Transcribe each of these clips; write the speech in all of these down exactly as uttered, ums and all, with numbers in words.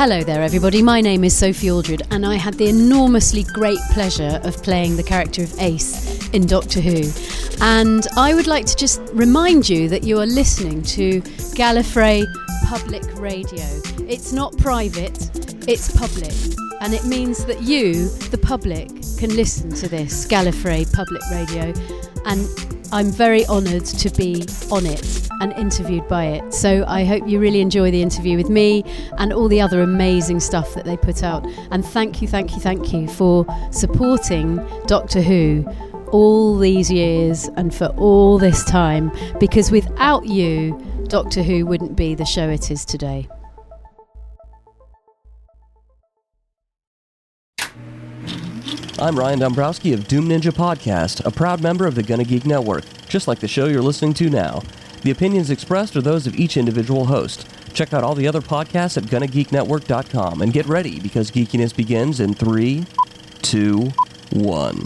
Hello there everybody, my name is Sophie Aldred and I had the enormously great pleasure of playing the character of Ace in Doctor Who. And I would like to just remind you that you are listening to Gallifrey Public Radio. It's not private, it's public. And it means that you, the public, can listen to this Gallifrey Public Radio. And I'm very honoured to be on it and interviewed by it. So I hope you really enjoy the interview with me and all the other amazing stuff that they put out. And thank you, thank you, thank you for supporting Doctor Who all these years and for all this time. Because without you, Doctor Who wouldn't be the show it is today. I'm Ryan Dombrowski of Doom Ninja Podcast, a proud member of the Gonna Geek Network, just like the show you're listening to now. The opinions expressed are those of each individual host. Check out all the other podcasts at gonna geek network dot com and get ready because geekiness begins in three, two, one.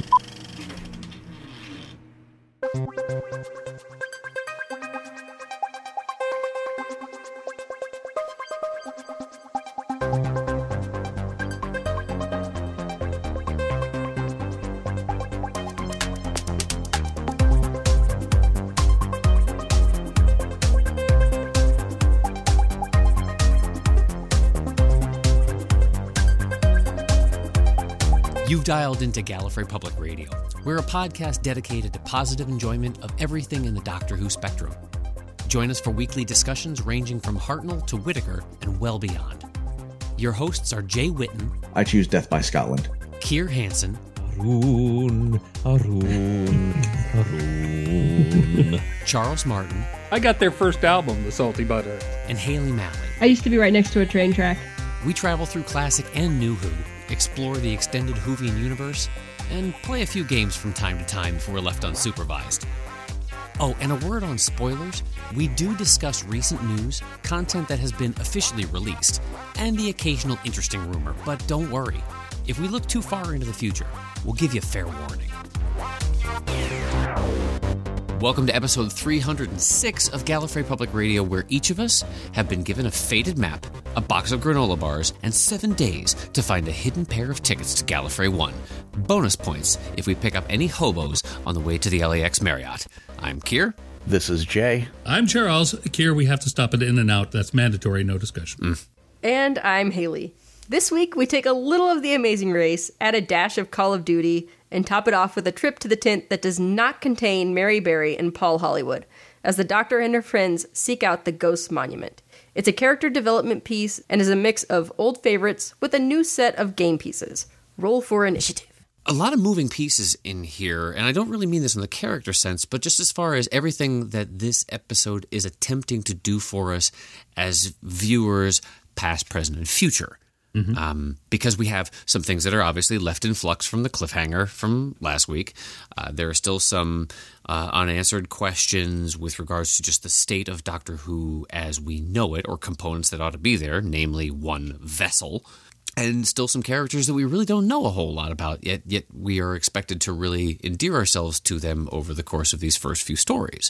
You've dialed into Gallifrey Public Radio. We're a podcast dedicated to positive enjoyment of everything in the Doctor Who spectrum. Join us for weekly discussions ranging from Hartnell to Whittaker and well beyond. Your hosts are Jay Whitten. I choose Death by Scotland. Keir Hansen. Arun, Arun, Arun. Charles Martin. I got their first album, The Salty Butter. And Haley Malley. I used to be right next to a train track. We travel through classic and new Who, explore the extended Whovian universe, and play a few games from time to time if we're left unsupervised. Oh, and a word on spoilers. We do discuss recent news, content that has been officially released, and the occasional interesting rumor, but don't worry. If we look too far into the future, we'll give you fair warning. Welcome to episode three hundred six of Gallifrey Public Radio, where each of us have been given a faded map, a box of granola bars, and seven days to find a hidden pair of tickets to Gallifrey one. Bonus points if we pick up any hobos on the way to the L A X Marriott. I'm Keir. This is Jay. I'm Charles. Keir, we have to stop it in and out. That's mandatory, no discussion. Mm. And I'm Haley. This week, we take a little of The Amazing Race, add a dash of Call of Duty, and top it off with a trip to the tent that does not contain Mary Berry and Paul Hollywood, as the Doctor and her friends seek out the Ghost Monument. It's a character development piece and is a mix of old favorites with a new set of game pieces. Roll for initiative. A lot of moving pieces in here, and I don't really mean this in the character sense, but just as far as everything that this episode is attempting to do for us as viewers, past, present, and future. Mm-hmm. Um, because we have some things that are obviously left in flux from the cliffhanger from last week. Uh, there are still some uh, unanswered questions with regards to just the state of Doctor Who as we know it, or components that ought to be there, namely one vessel. And still some characters that we really don't know a whole lot about, yet, yet we are expected to really endear ourselves to them over the course of these first few stories.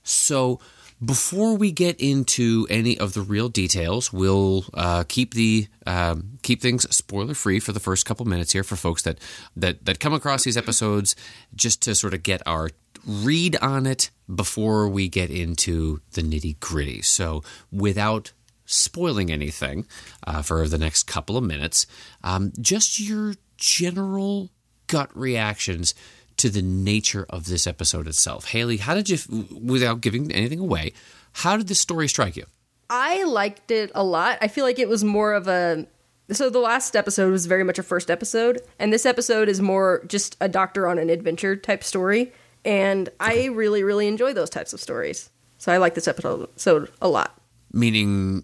So before we get into any of the real details, we'll uh, keep the um, keep things spoiler free for the first couple minutes here for folks that, that that come across these episodes, just to sort of get our read on it before we get into the nitty gritty. So without spoiling anything uh, for the next couple of minutes, um, just your general gut reactions to the nature of this episode itself. Haley, how did you, without giving anything away, how did this story strike you? I liked it a lot. I feel like it was more of a... So the last episode was very much a first episode, and this episode is more just a Doctor on an adventure type story, and I really, really enjoy those types of stories. So I like this episode a lot. Meaning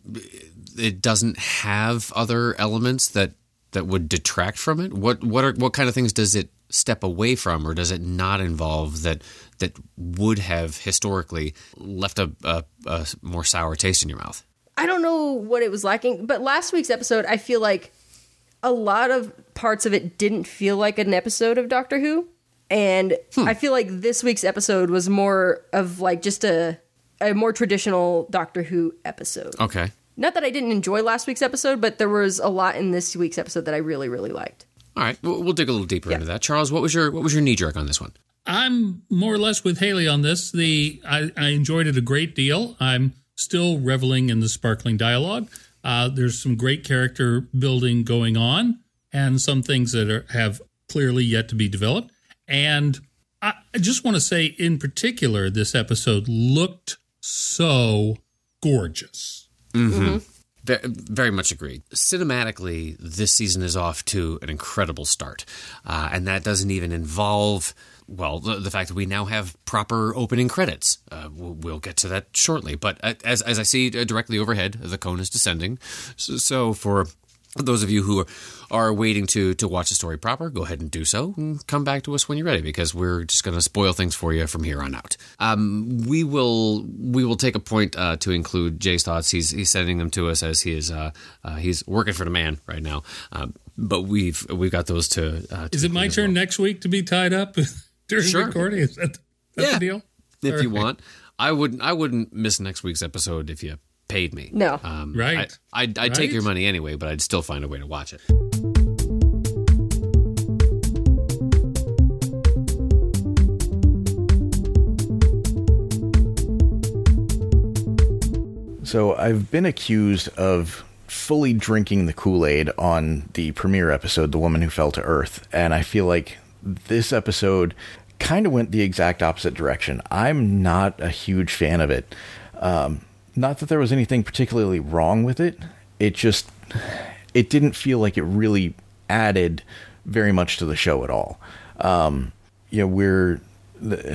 it doesn't have other elements that, that would detract from it? What what are what kind of things does it step away from, or does it not involve that that would have historically left a, a, a more sour taste in your mouth? I don't know what it was lacking, but last week's episode, I feel like a lot of parts of it didn't feel like an episode of Doctor Who, and hmm. I feel like this week's episode was more of like just a a more traditional Doctor Who episode. Okay. Not that I didn't enjoy last week's episode, but there was a lot in this week's episode that I really, really liked. All right, we'll, we'll dig a little deeper yeah. into that. Charles, what was your what was your knee jerk on this one? I'm more or less with Haley on this. The I, I enjoyed it a great deal. I'm still reveling in the sparkling dialogue. Uh, there's some great character building going on, and some things that are, have clearly yet to be developed. And I, I just want to say, in particular, this episode looked so gorgeous. Mm-hmm. Mm-hmm. Very much agreed. Cinematically, this season is off to an incredible start. Uh, and that doesn't even involve, well, the, the fact that we now have proper opening credits. Uh, we'll, we'll get to that shortly. But as as I see directly overhead, the cone is descending. So, so for those of you who are waiting to to watch the story proper, go ahead and do so. And come back to us when you're ready, because we're just going to spoil things for you from here on out. Um, we will we will take a point uh, to include Jay's thoughts. He's he's sending them to us as he is uh, uh, he's working for the man right now. Uh, but we've we've got those to. Uh, to is it my turn well. next week to be tied up during sure. recording? Is that that's yeah. the deal? If All you right. want, I wouldn't I wouldn't miss next week's episode if you paid me. No. Um, right. I, I'd, I'd right? take your money anyway, but I'd still find a way to watch it. So I've been accused of fully drinking the Kool-Aid on the premiere episode, The Woman Who Fell to Earth, and I feel like this episode kind of went the exact opposite direction. I'm not a huge fan of it. Um, Not that there was anything particularly wrong with it. It just, it didn't feel like it really added very much to the show at all. Um, you know, we're, the,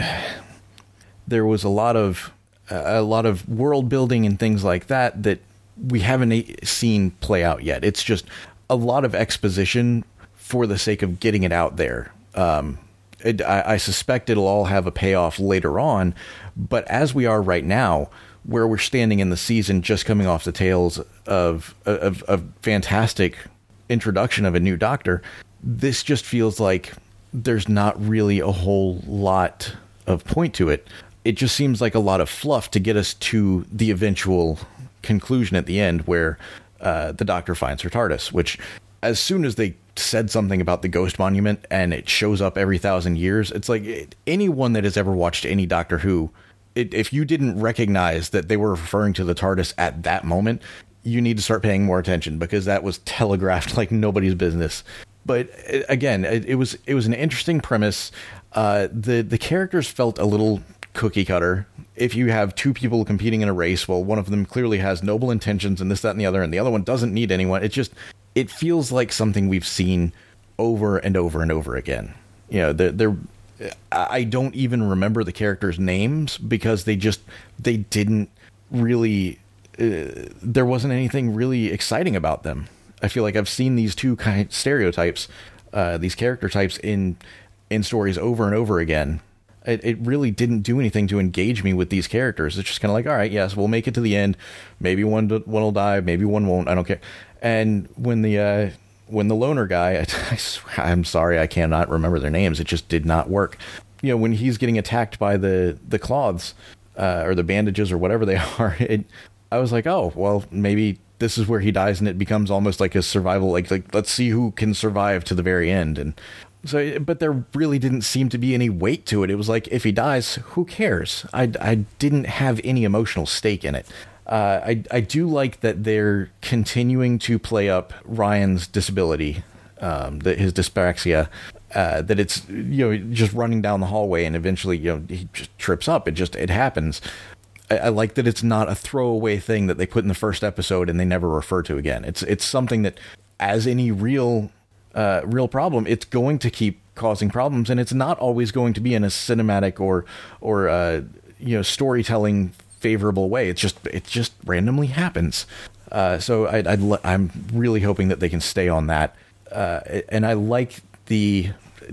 there was a lot of, a lot of world building and things like that that we haven't seen play out yet. It's just a lot of exposition for the sake of getting it out there. Um, it, I, I suspect it'll all have a payoff later on, but as we are right now, where we're standing in the season, just coming off the tails of of a fantastic introduction of a new Doctor, this just feels like there's not really a whole lot of point to it. It just seems like a lot of fluff to get us to the eventual conclusion at the end, where uh, the Doctor finds her TARDIS, which, as soon as they said something about the Ghost Monument and it shows up every thousand years, it's like it, anyone that has ever watched any Doctor Who, It, if you didn't recognize that they were referring to the TARDIS at that moment, you need to start paying more attention, because that was telegraphed like nobody's business. But again, it, it was it was an interesting premise. Uh, the the characters felt a little cookie cutter. If you have two people competing in a race, well, one of them clearly has noble intentions and this, that, and the other, and the other one doesn't need anyone. It just it feels like something we've seen over and over and over again. You know, they're, they're I don't even remember the characters' names, because they just, they didn't really, uh, there wasn't anything really exciting about them. I feel like I've seen these two kind of stereotypes, uh, these character types in, in stories over and over again. It, it really didn't do anything to engage me with these characters. It's just kind of like, all right, yes, we'll make it to the end. Maybe one, one will die. Maybe one won't. I don't care. And when the, uh, When the loner guy, I, I, I'm sorry, I cannot remember their names. It just did not work. You know, when he's getting attacked by the, the cloths, uh, or the bandages or whatever they are, it, I was like, oh, well, maybe this is where he dies, and it becomes almost like a survival, like, like let's see who can survive to the very end. And so, but there really didn't seem to be any weight to it. It was like, if he dies, who cares? I, I didn't have any emotional stake in it. Uh, I, I do like that they're continuing to play up Ryan's disability, um, that his dyspraxia, uh, that it's, you know, just running down the hallway and eventually, you know, he just trips up. It just, it happens. I, I like that it's not a throwaway thing that they put in the first episode and they never refer to again. It's, it's something that, as any real, uh, real problem, it's going to keep causing problems, and it's not always going to be in a cinematic or, or, uh, you know, storytelling favorable way. It's just it just randomly happens. Uh, so I, I'd, I'm really hoping that they can stay on that. Uh, and I like the,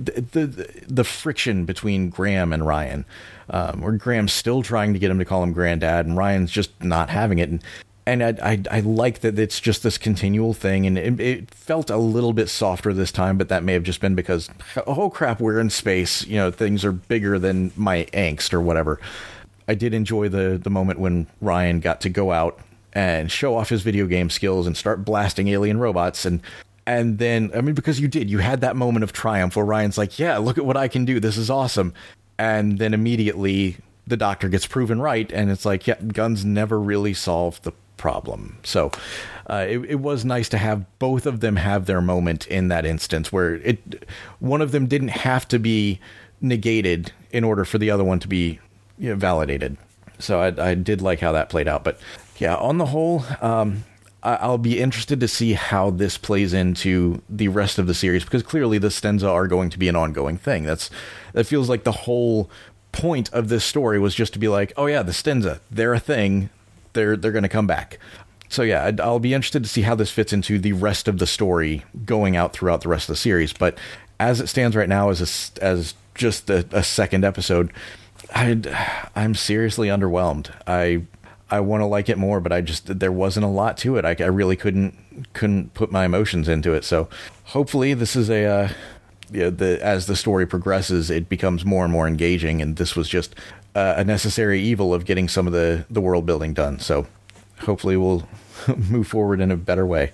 the the friction between Graham and Ryan, um, where Graham's still trying to get him to call him Granddad, and Ryan's just not having it. And and I I, I like that it's just this continual thing. And it, it felt a little bit softer this time, but that may have just been because, oh crap, we're in space. You know, things are bigger than my angst or whatever. I did enjoy the, the moment when Ryan got to go out and show off his video game skills and start blasting alien robots. And and then, I mean, because you did, you had that moment of triumph where Ryan's like, yeah, look at what I can do. This is awesome. And then immediately the Doctor gets proven right. And it's like, yeah, guns never really solved the problem. So uh, it, it was nice to have both of them have their moment in that instance where it one of them didn't have to be negated in order for the other one to be, you know, validated. So I, I did like how that played out. But yeah, on the whole, um, I, I'll be interested to see how this plays into the rest of the series, because clearly the Stenza are going to be an ongoing thing. That's that feels like the whole point of this story was just to be like, oh yeah, the Stenza, they're a thing. They're they're going to come back. So yeah, I'd, I'll be interested to see how this fits into the rest of the story going out throughout the rest of the series. But as it stands right now, as a, as just a, a second episode, I'd, I'm seriously underwhelmed. I I want to like it more, but I just there wasn't a lot to it. I, I really couldn't couldn't put my emotions into it. So hopefully this is a uh, yeah, the as the story progresses, it becomes more and more engaging. And this was just uh, a necessary evil of getting some of the the world building done. So hopefully we'll move forward in a better way.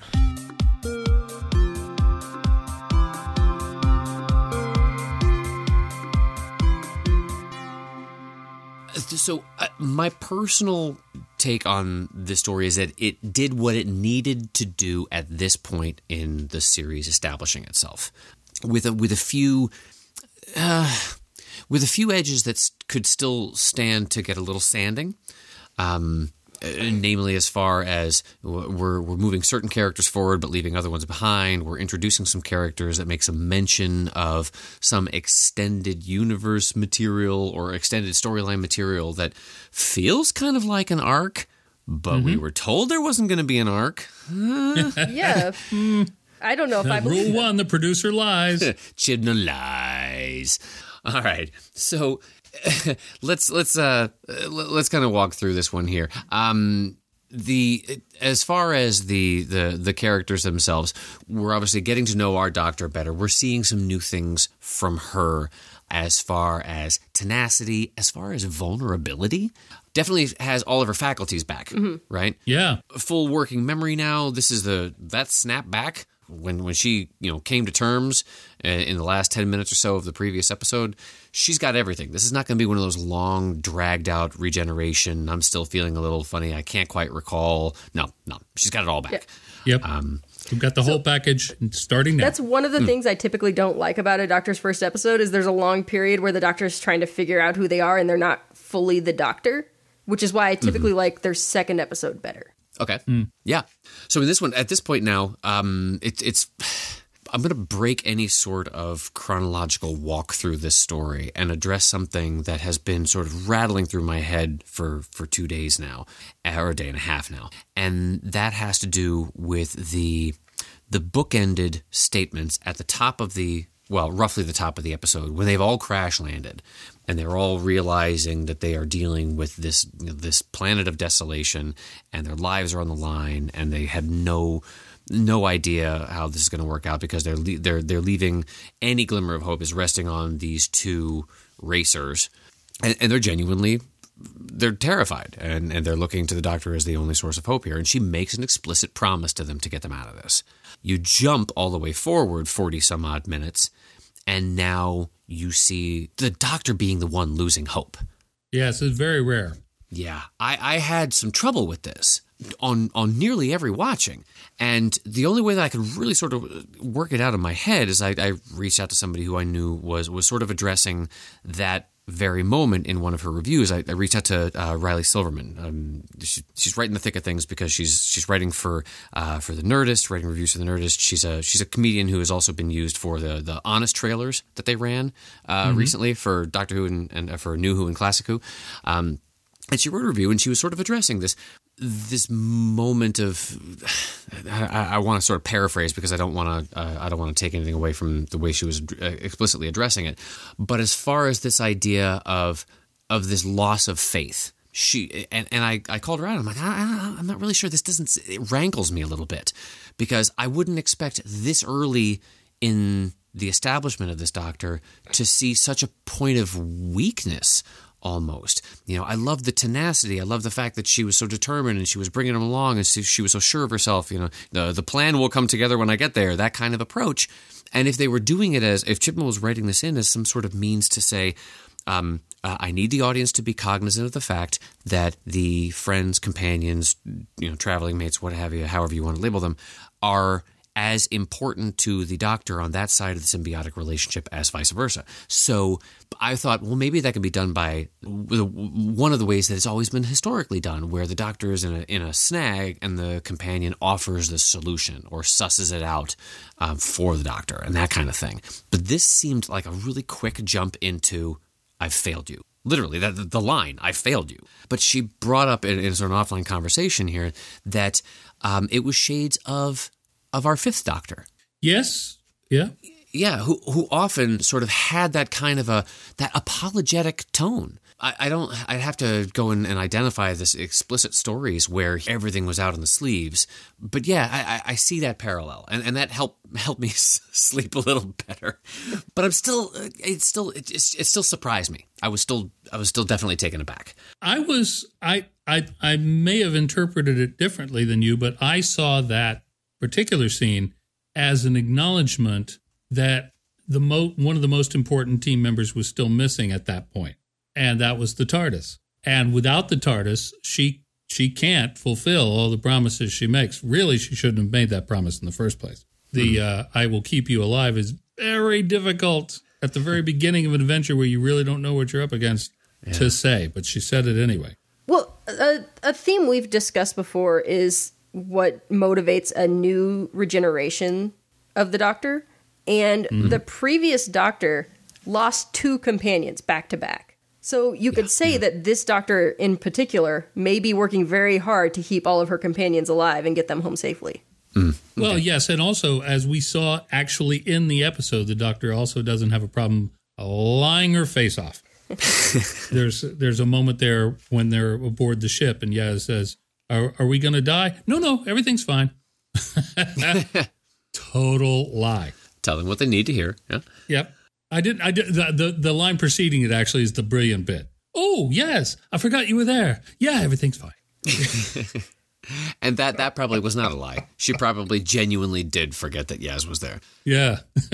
So uh, my personal take on this story is that it did what it needed to do at this point in the series establishing itself, with a, with a few uh, with a few edges that s- could still stand to get a little sanding. Um, namely, as far as we're we're moving certain characters forward but leaving other ones behind. We're introducing some characters that make some mention of some extended universe material or extended storyline material that feels kind of like an arc, but mm-hmm. we were told there wasn't going to be an arc. Yeah. I don't know if I believe Rule one, the producer lies. Chibnall lies. All right. So let's let's uh let's kind of walk through this one here. Um, the as far as the the the characters themselves, we're obviously getting to know our Doctor better. We're seeing some new things from her, as far as tenacity, as far as vulnerability. Definitely has all of her faculties back, mm-hmm. right? Yeah, full working memory now. This is the that snap back. When when she you know came to terms in the last ten minutes or so of the previous episode, she's got everything. This is not going to be one of those long, dragged out regeneration. I'm still feeling a little funny. I can't quite recall. No, no, she's got it all back. Yeah. Yep. Um, We've got the whole so, package starting now. That's one of the mm. things I typically don't like about a Doctor's first episode is there's a long period where the Doctor's trying to figure out who they are and they're not fully the Doctor, which is why I typically mm-hmm. like their second episode better. Okay. Mm. Yeah. So in this one, at this point now, um, it, it's I'm going to break any sort of chronological walk through this story and address something that has been sort of rattling through my head for, for two days now, or a day and a half now. And that has to do with the the bookended statements at the top of the, well, roughly the top of the episode, when they've all crash landed. And they're all realizing that they are dealing with this you know, this planet of desolation, and their lives are on the line, and they have no no idea how this is going to work out because they're le- they're they're leaving any glimmer of hope is resting on these two racers, and, and they're genuinely they're terrified, and, and they're looking to the Doctor as the only source of hope here. And she makes an explicit promise to them to get them out of this. You jump all the way forward forty some odd minutes, and now you see the Doctor being the one losing hope. Yes, it's very rare. Yeah, I, I had some trouble with this on on nearly every watching. And the only way that I could really sort of work it out in my head is I, I reached out to somebody who I knew was, was sort of addressing that very moment in one of her reviews. I, I reached out to uh, Riley Silverman. Um, she, she's right in the thick of things because she's she's writing for uh, for the Nerdist, writing reviews for the Nerdist. She's a she's a comedian who has also been used for the the Honest trailers that they ran uh, mm-hmm. recently for Doctor Who and, and uh, for New Who and Classic Who. Um, and she wrote a review, and she was sort of addressing this this moment of I, I want to sort of paraphrase because I don't want to uh, I don't want to take anything away from the way she was explicitly addressing it. But as far as this idea of of this loss of faith, she and, and I, I called her out. I'm like, I, I'm not really sure. This doesn't it rankles me a little bit because I wouldn't expect this early in the establishment of this Doctor to see such a point of weakness almost. You know, I love the tenacity. I love the fact that she was so determined and she was bringing him along and she was so sure of herself. You know, the, the plan will come together when I get there, that kind of approach. And if they were doing it as, if Chibnall was writing this in as some sort of means to say, um, uh, I need the audience to be cognizant of the fact that the friends, companions, you know, traveling mates, what have you, however you want to label them, are as important to the Doctor on that side of the symbiotic relationship as vice versa. So I thought, well, maybe that could be done by one of the ways that it's always been historically done, where the Doctor is in a, in a snag and the companion offers the solution or susses it out um, for the Doctor and that kind of thing. But this seemed like a really quick jump into, I've failed you. Literally, that the line, I failed you. But she brought up in, in sort of an offline conversation here that um, it was shades of of our fifth Doctor. Yes. Yeah. Yeah, who who often sort of had that kind of a, that apologetic tone. I, I don't, I'd have to go in and identify this explicit stories where everything was out on the sleeves. But yeah, I, I see that parallel. And, and that helped, helped me sleep a little better. But I'm still, it still, it, it still surprised me. I was still, I was still definitely taken aback. I was, I, I, I may have interpreted it differently than you, but I saw that particular scene as an acknowledgement that the mo- one of the most important team members was still missing at that point, and that was the TARDIS. And without the TARDIS, she she can't fulfill all the promises she makes. Really, she shouldn't have made that promise in the first place. The mm-hmm. uh, I will keep you alive is very difficult at the very beginning of an adventure where you really don't know what you're up against yeah. to say, but she said it anyway. Well, a, a theme we've discussed before is what motivates a new regeneration of the Doctor. And mm-hmm. the previous Doctor lost two companions back to back. So you could yeah, say yeah. that this Doctor in particular may be working very hard to keep all of her companions alive and get them home safely. Mm. Okay. Well, yes. And also, as we saw actually in the episode, the Doctor also doesn't have a problem lying her face off. there's there's a moment there when they're aboard the ship and Yaz says, Are, are we going to die? No, no, everything's fine. Total lie. Tell them what they need to hear. Yeah. Yep. I didn't. I did. The, the the line preceding it actually is the brilliant bit. Oh yes, I forgot you were there. Yeah, everything's fine. And that that probably was not a lie. She probably genuinely did forget that Yaz was there. Yeah.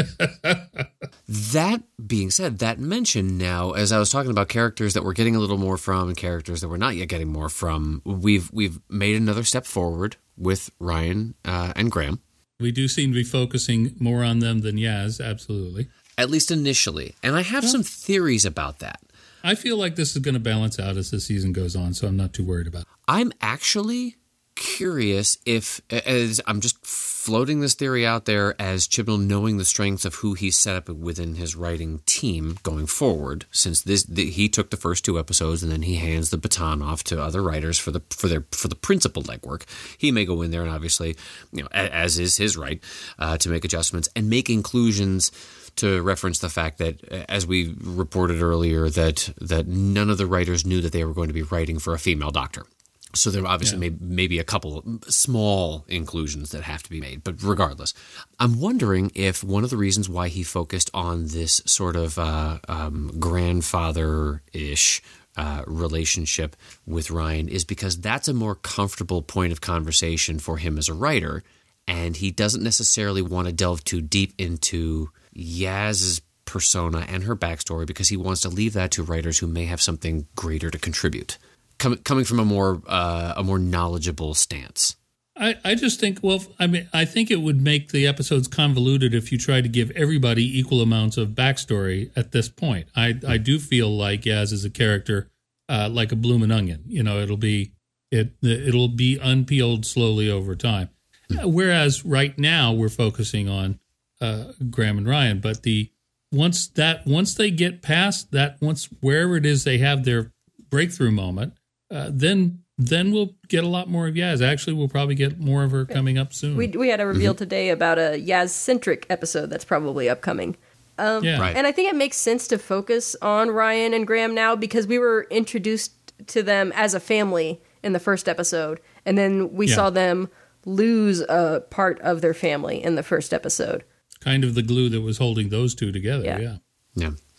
That being said, that mention now, as I was talking about characters that we're getting a little more from and characters that we're not yet getting more from, we've we've made another step forward with Ryan uh, and Graham. We do seem to be focusing more on them than Yaz, absolutely. At least initially. And I have yeah. some theories about that. I feel like this is going to balance out as the season goes on, so I'm not too worried about it. I'm actually curious if, as I'm just floating this theory out there, as Chibnall knowing the strengths of who he's set up within his writing team going forward, since this the, he took the first two episodes and then he hands the baton off to other writers for the for their for the principal legwork. He may go in there and obviously, you know, as is his right, uh, to make adjustments and make inclusions. To reference the fact that, as we reported earlier, that that none of the writers knew that they were going to be writing for a female Doctor. So there obviously yeah. may, may be a couple small inclusions that have to be made. But regardless, I'm wondering if one of the reasons why he focused on this sort of uh, um, grandfather-ish uh, relationship with Ryan is because that's a more comfortable point of conversation for him as a writer. And he doesn't necessarily want to delve too deep into Yaz's persona and her backstory because he wants to leave that to writers who may have something greater to contribute, Com- coming from a more uh, a more knowledgeable stance. I, I just think, well, I mean, I think it would make the episodes convoluted if you tried to give everybody equal amounts of backstory at this point. I, mm-hmm. I do feel like Yaz is a character uh, like a blooming onion. You know, it'll be it it'll be unpeeled slowly over time. Mm-hmm. Whereas right now we're focusing on uh, Graham and Ryan, but the once that once they get past that, once wherever it is they have their breakthrough moment, uh, then then we'll get a lot more of Yaz. Actually, we'll probably get more of her coming up soon. We we had a reveal mm-hmm. today about a Yaz-centric episode that's probably upcoming. Um, yeah. Right. And I think it makes sense to focus on Ryan and Graham now because we were introduced to them as a family in the first episode, and then we yeah. saw them lose a part of their family in the first episode. Kind of the glue that was holding those two together, yeah. Yeah. yeah.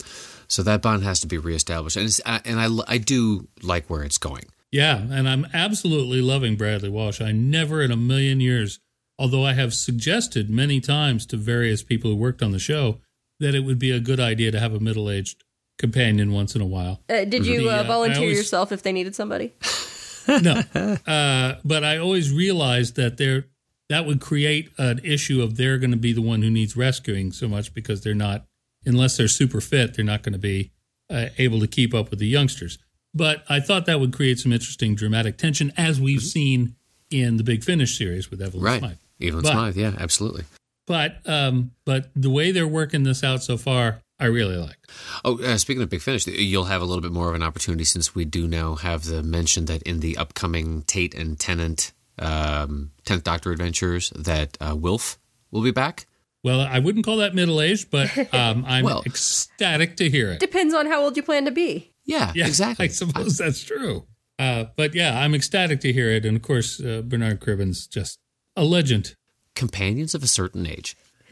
So that bond has to be reestablished. And, it's, uh, and I, I do like where it's going. Yeah, and I'm absolutely loving Bradley Walsh. I never in a million years, although I have suggested many times to various people who worked on the show that it would be a good idea to have a middle-aged companion once in a while. Uh, did you The, uh, uh, volunteer always, yourself if they needed somebody? No, uh, but I always realized that there that would create an issue of they're going to be the one who needs rescuing so much because they're not, unless they're super fit, they're not going to be uh, able to keep up with the youngsters. But I thought that would create some interesting dramatic tension, as we've seen in the Big Finish series with Evelyn Right. Smythe. Evelyn But- Smythe, yeah, absolutely. But um, but the way they're working this out so far, I really like. Oh, uh, speaking of Big Finish, you'll have a little bit more of an opportunity since we do now have the mention that in the upcoming Tate and Tennant um, tenth Doctor adventures that uh, Wilf will be back. Well, I wouldn't call that middle-aged, but um, I'm Well- ecstatic to hear it. Depends on how old you plan to be. Yeah, Yeah, exactly. I suppose that's true. Uh, but yeah, I'm ecstatic to hear it. And of course, uh, Bernard Cribben's just a legend. Companions of a certain age.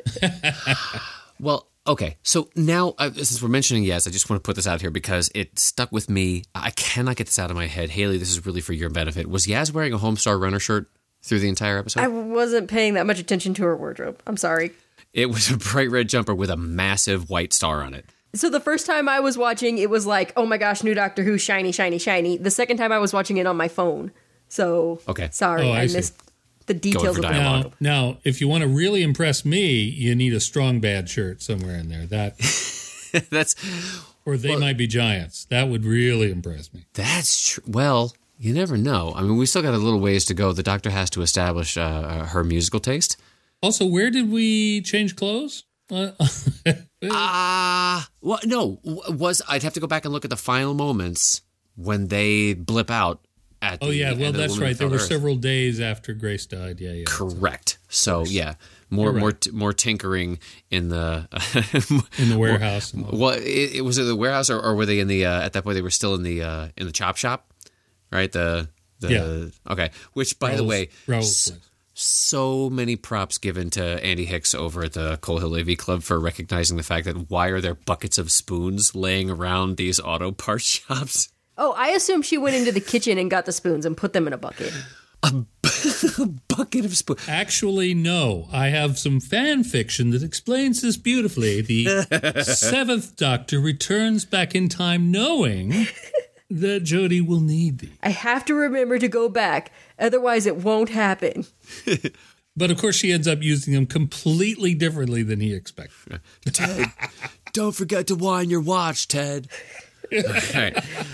Well, okay. So now, uh, since we're mentioning Yaz, I just want to put this out here because it stuck with me. I cannot get this out of my head. Haley, this is really for your benefit. Was Yaz wearing a Homestar Runner shirt through the entire episode? I wasn't paying that much attention to her wardrobe. I'm sorry. It was a bright red jumper with a massive white star on it. So the first time I was watching, it was like, oh my gosh, new Doctor Who, shiny, shiny, shiny. The second time I was watching it on my phone. So, Okay. sorry, Oh, I I, see. missed the details for of the dialogue. wardrobe. Now, now, if you want to really impress me, you need a strong bad shirt somewhere in there. That, That's or they might be giants. That would really impress me. that's true. Well, you never know. I mean, we still got a little ways to go. The Doctor has to establish uh, her musical taste. Also, where did we change clothes? Uh, Ah, well, no. w- Was I'd have to go back and look at the final moments when they blip out at. oh the yeah, end well of the that's Woman Who right. There Fell were to Earth. several days after Grace died. Yeah, yeah. Correct. So yeah, more You're more right. t- more tinkering in the In the warehouse. and all. Well, it, it was it the warehouse or, or were they in the uh, at that point they were still in the uh, in the chop shop, right? The the Yeah. okay. Which by the Raoul's- way, Raoul's s- place. so many props given to Andy Hicks over at the Coal Hill A V Club for recognizing the fact that why are there buckets of spoons laying around these auto parts shops? Oh, I assume she went into the kitchen and got the spoons and put them in a bucket. A bucket of spoons. Actually, no. I have some fan fiction that explains this beautifully. The seventh Doctor returns back in time knowing that Jodie will need these. I have to remember to go back, otherwise it won't happen. But of course, she ends up using them completely differently than he expected. Ted, don't forget to wind your watch, Ted. Okay.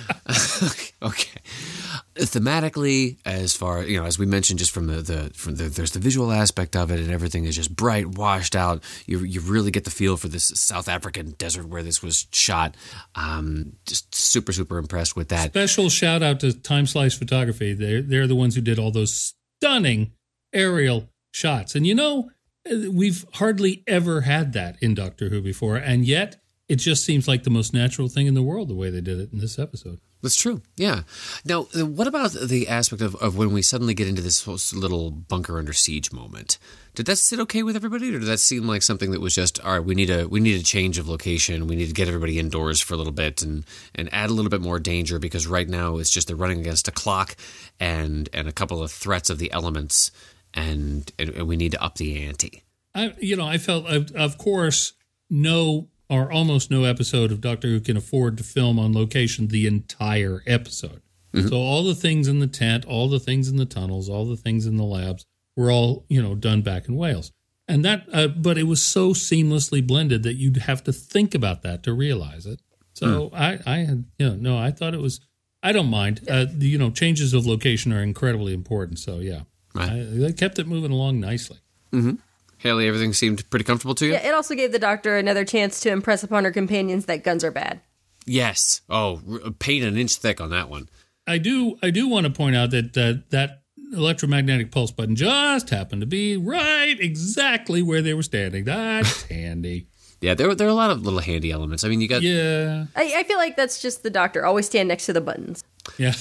Okay. Thematically, as far you know, as we mentioned, just from the, the from the there's the visual aspect of it, and everything is just bright, washed out. You you really get the feel for this South African desert where this was shot. Um, just super super impressed with that. Special shout out to Time Slice Photography. They're, they're the ones who did all those stunning aerial shots. And you know, we've hardly ever had that in Doctor Who before, and yet it just seems like the most natural thing in the world the way they did it in this episode. That's true. Yeah. Now, uh, what about the aspect of, of when we suddenly get into this whole little bunker under siege moment? Did that sit okay with everybody, or did that seem like something that was just, all right, we need a we need a change of location, we need to get everybody indoors for a little bit and and add a little bit more danger because right now it's just they're running against a clock and and a couple of threats of the elements, and and, and we need to up the ante. I, you know, I felt, of, of course, no or almost no episode of Doctor Who can afford to film on location the entire episode. Mm-hmm. So all the things in the tent, all the things in the tunnels, all the things in the labs were all, you know, done back in Wales. And that, uh, but it was so seamlessly blended that you'd have to think about that to realize it. So mm. I, I had, you know, no, I thought it was, I don't mind. Uh, the, you know, changes of location are incredibly important. So yeah, right. I, they kept it moving along nicely. Mm-hmm. Haley, everything seemed pretty comfortable to you? Yeah, it also gave the Doctor another chance to impress upon her companions that guns are bad. Yes. Oh, paint an inch thick on that one. I do I do want to point out that uh, that electromagnetic pulse button just happened to be right exactly where they were standing. That's handy. Yeah, there, there are a lot of little handy elements. I mean, you got... Yeah. I, I feel like that's just the Doctor. Always stand next to the buttons. Yeah.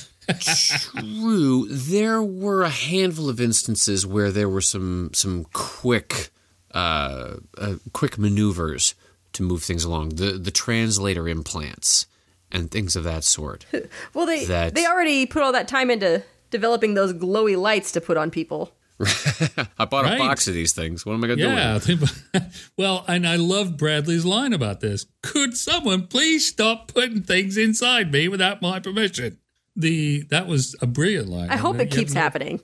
True. There were a handful of instances where there were some some quick uh, uh, quick maneuvers to move things along. The the translator implants and things of that sort. Well, they that, they already put all that time into developing those glowy lights to put on people. I bought Right. a box of these things. What am I going to Yeah. do with them? Well, and I loved Bradley's line about this. Could someone please stop putting things inside me without my permission? The that was a brilliant line. I hope You it keeps have no- happening.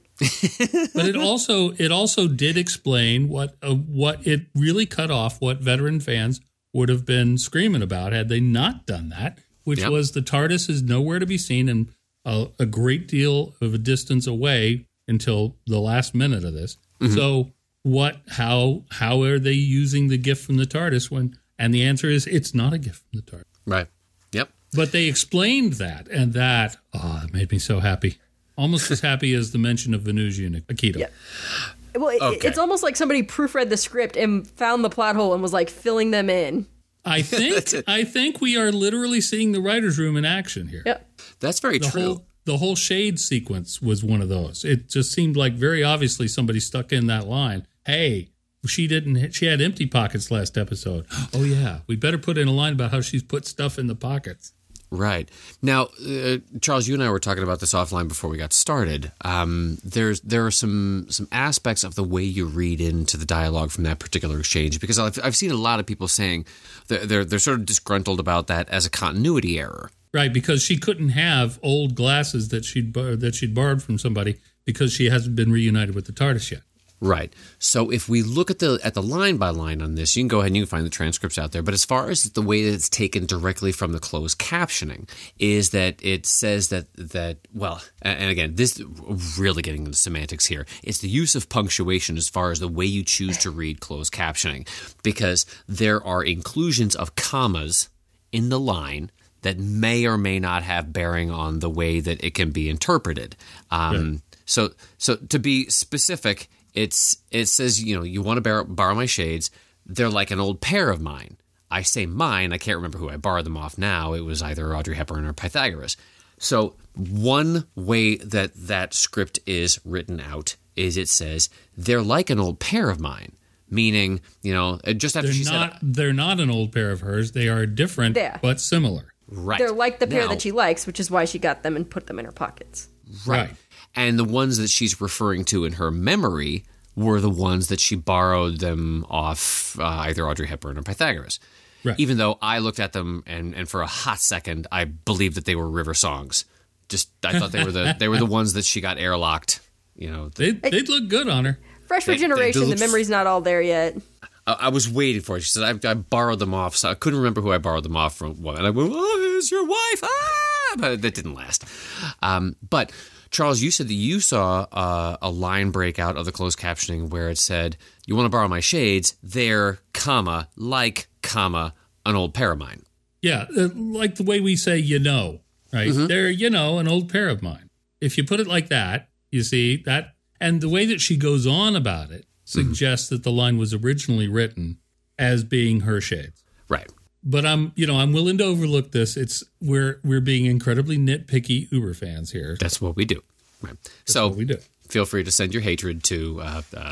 But it also it also did explain what uh, what it really cut off what veteran fans would have been screaming about had they not done that, which Yep. was the TARDIS is nowhere to be seen and a, a great deal of a distance away until the last minute of this. Mm-hmm. So what how how are they using the gift from the TARDIS when and the answer is it's not a gift from the TARDIS. Right. Yep. But they explained that, and that, oh, it made me so happy. Almost as happy as the mention of Venusian Aikido. Yeah. Well, it, Okay. it's almost like somebody proofread the script and found the plot hole and was like filling them in. I think I think we are literally seeing the writer's room in action here. Yep. That's very The true. whole the whole shade sequence was one of those. It just seemed like very obviously somebody stuck in that line. Hey, she didn't. She had empty pockets last episode. Oh yeah, we better put in a line about how she's put stuff in the pockets. Right. Now, uh, Charles, you and I were talking about this offline before we got started. Um, there's there are some some aspects of the way you read into the dialogue from that particular exchange, because I've, I've seen a lot of people saying they're, they're they're sort of disgruntled about that as a continuity error. Right, because she couldn't have old glasses that she'd bor- that she'd borrowed from somebody because she hasn't been reunited with the TARDIS yet. Right. So if we look at the at the line by line on this, you can go ahead and you can find the transcripts out there. But as far as the way that it's taken directly from the closed captioning, is that it says that that well, and and again, this really getting into semantics here. It's the use of punctuation as far as the way you choose to read closed captioning, because there are inclusions of commas in the line that may or may not have bearing on the way that it can be interpreted. Um, Right. So, so to be specific. It's it says, you know, you want to borrow, borrow my shades. They're like an old pair of mine. I say mine. I can't remember who I borrowed them off now. It was either Audrey Hepburn or Pythagoras. So one way that that script is written out is it says, they're like an old pair of mine. Meaning, you know, just after They're she not. said, They're not an old pair of hers. They are different, Yeah. but similar. right. They're like the pair Now- that she likes, which is why she got them and put them in her pockets. Right. Right. And the ones that she's referring to in her memory were the ones that she borrowed them off uh, either Audrey Hepburn or Pythagoras. Right. Even though I looked at them and, and for a hot second I believed that they were River songs. Just I thought they were the they were the ones that she got airlocked. You know, They they'd look good on her. Fresh They- they regeneration, do the look- memory's not all there yet. I, I was waiting for it. She said I, I borrowed them off. So I couldn't remember who I borrowed them off from. And I went, "Oh, it's your wife!" Ah, but that didn't last. Um, but Charles, you said that you saw uh, a line breakout of the closed captioning where it said, "You want to borrow my shades? They're, comma, like, comma, an old pair of mine." Yeah, uh, like the way we say you know, right? Mm-hmm. They're, you know, an old pair of mine. If you put it like that, you see that, and the way that she goes on about it suggests that the line was originally written as being her shades. Right. But I'm, you know, I'm willing to overlook this. It's we're we're being incredibly nitpicky Uber fans here. That's what we do. Right. So what we do. feel free to send your hatred to uh, uh,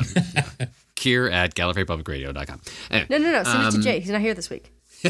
Kier at Gallifrey Public Radio dot com. Anyway, No, no, no. Send Um, it to Jay. He's not here this week.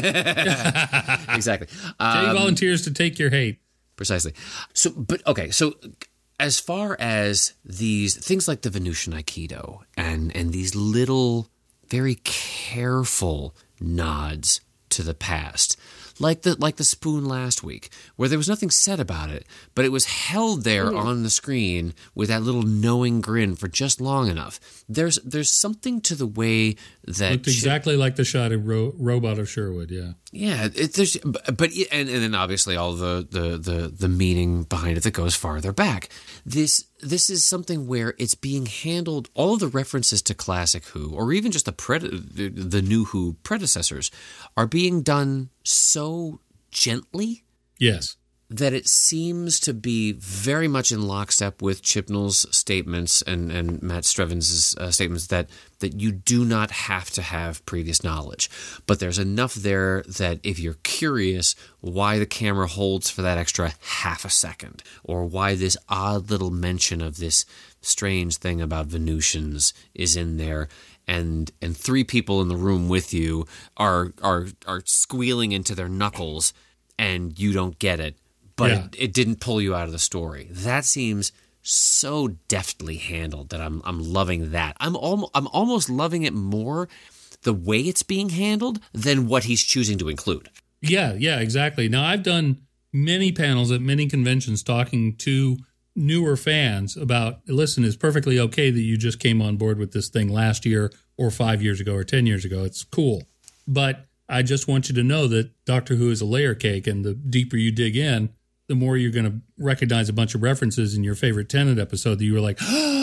exactly. Jay volunteers to take your hate. Precisely. So, but okay. So, as far as these things like the Venusian Aikido and and these little, very careful nods to the past, like the like the spoon last week, where there was nothing said about it, but it was held there Mm-hmm. on the screen with that little knowing grin for just long enough. There's there's something to the way that Looked exactly like the shot of Ro- Robot of Sherwood. Yeah. Yeah, it, there's, but, but and, and then obviously all the, the, the, the meaning behind it that goes farther back. This this is something where it's being handled. All of the references to classic Who, or even just the pred, the, the new Who predecessors, are being done so gently Yes. that it seems to be very much in lockstep with Chibnall's statements and, and Matt Strevens' uh, statements that, that you do not have to have previous knowledge. But there's enough there that if you're curious why the camera holds for that extra half a second, or why this odd little mention of this strange thing about Venusians is in there, and and three people in the room with you are are are squealing into their knuckles, and you don't get it, but Yeah. it, it didn't pull you out of the story. That seems so deftly handled that I'm I'm loving that. I'm almost I'm almost loving it more the way it's being handled than what he's choosing to include. Yeah, yeah, exactly. Now, I've done many panels at many conventions talking to newer fans about, listen, it's perfectly okay that you just came on board with this thing last year or five years ago or ten years ago. It's cool. But I just want you to know that Doctor Who is a layer cake, and the deeper you dig in, the more you're going to recognize a bunch of references in your favorite Tennant episode that you were like,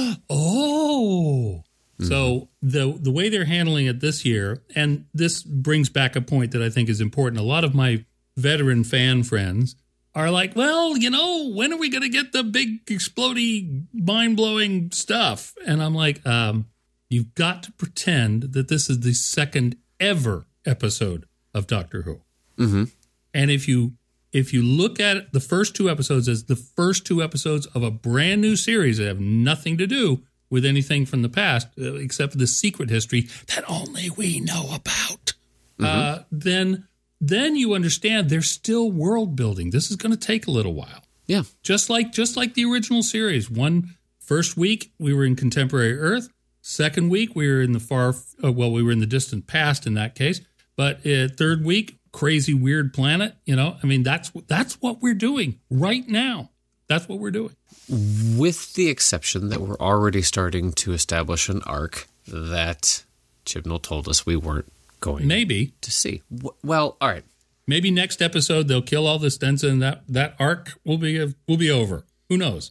oh. Mm-hmm. So the the way they're handling it this year, and this brings back a point that I think is important. A lot of my veteran fan friends are like, well, you know, when are we going to get the big explodey, mind-blowing stuff? And I'm like, um, you've got to pretend that this is the second ever episode of Doctor Who. Mm-hmm. And if you if you look at the first two episodes as the first two episodes of a brand new series that have nothing to do with anything from the past, uh, except for the secret history that only we know about, mm-hmm. uh, then then you understand there's still world building. This is going to take a little while. Yeah, just like just like the original series. One first week we were in contemporary Earth. Second week we were in the far uh, well we were in the distant past in that case. But uh, third week, crazy weird planet. You know, I mean that's that's what we're doing right now. That's what we're doing. With the exception that we're already starting to establish an arc that Chibnall told us we weren't going Maybe. to see. Well, all right. Maybe next episode they'll kill all the Stenza and that, that arc will be will be over. Who knows?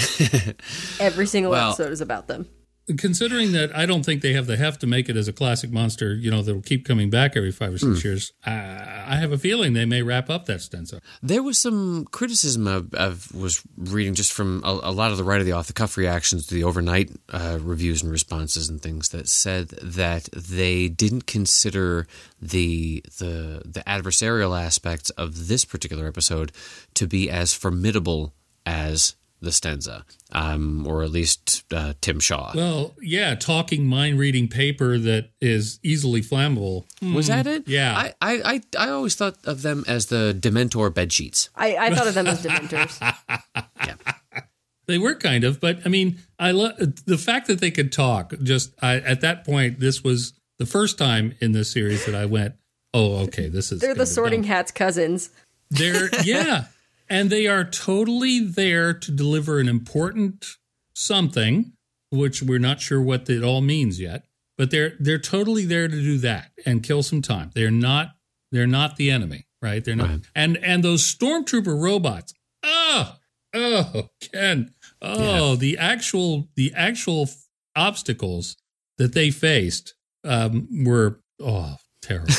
Every single well, episode is about them. Considering that I don't think they have the heft to make it as a classic monster, you know, that'll keep coming back every five or six mm. years, uh, I have a feeling they may wrap up that Stenza. There was some criticism I was reading just from a, a lot of the right of the off-the-cuff reactions to the overnight uh, reviews and responses and things that said that they didn't consider the the the adversarial aspects of this particular episode to be as formidable as the Stenza, um, or at least uh, Tim Shaw. Well, yeah, talking, mind-reading paper that is easily flammable. Was that it? Yeah. I, I, I, I always thought of them as the Dementor bedsheets. I, I thought of them as Dementors. Yeah. They were kind of, but I mean, I love the fact that they could talk. Just I, at that point, this was the first time in this series that I went, oh, okay, this is... They're the Sorting Hat's cousins. They're, yeah. And they are totally there to deliver an important something, which we're not sure what it all means yet. But they're they're totally there to do that and kill some time. They're not they're not the enemy, right? They're not. Right. And and those stormtrooper robots. Oh, oh, Ken. Oh, yeah. the actual the actual obstacles that they faced um, were oh terrible.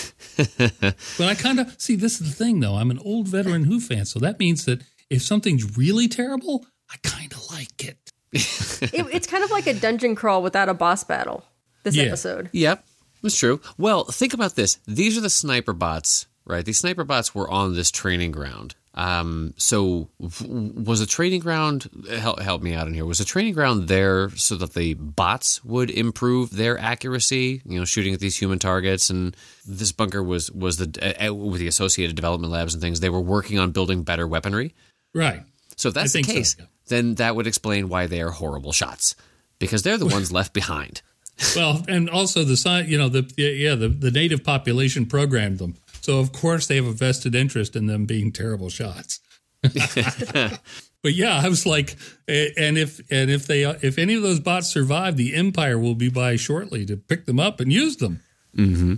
But I kind of see, this is the thing though. I'm an old veteran Who fan, so that means that if something's really terrible, I kind of like it. it. It's kind of like a dungeon crawl without a boss battle. This yeah. episode. Yep, that's true. Well, think about this. These are the sniper bots, right? These sniper bots were on this training ground. Um, so was the training ground, help, help me out in here, was the training ground there so that the bots would improve their accuracy, you know, shooting at these human targets? And this bunker was, was the, uh, with the associated development labs and things, they were working on building better weaponry. Right. So if that's the case, so, yeah. then that would explain why they are horrible shots, because they're the ones left behind. Well, and also the, you know, the, yeah, the, the native population programmed them. So, of course, they have a vested interest in them being terrible shots. But yeah, I was like, and if and if they if any of those bots survive, the Empire will be by shortly to pick them up and use them. Mm-hmm.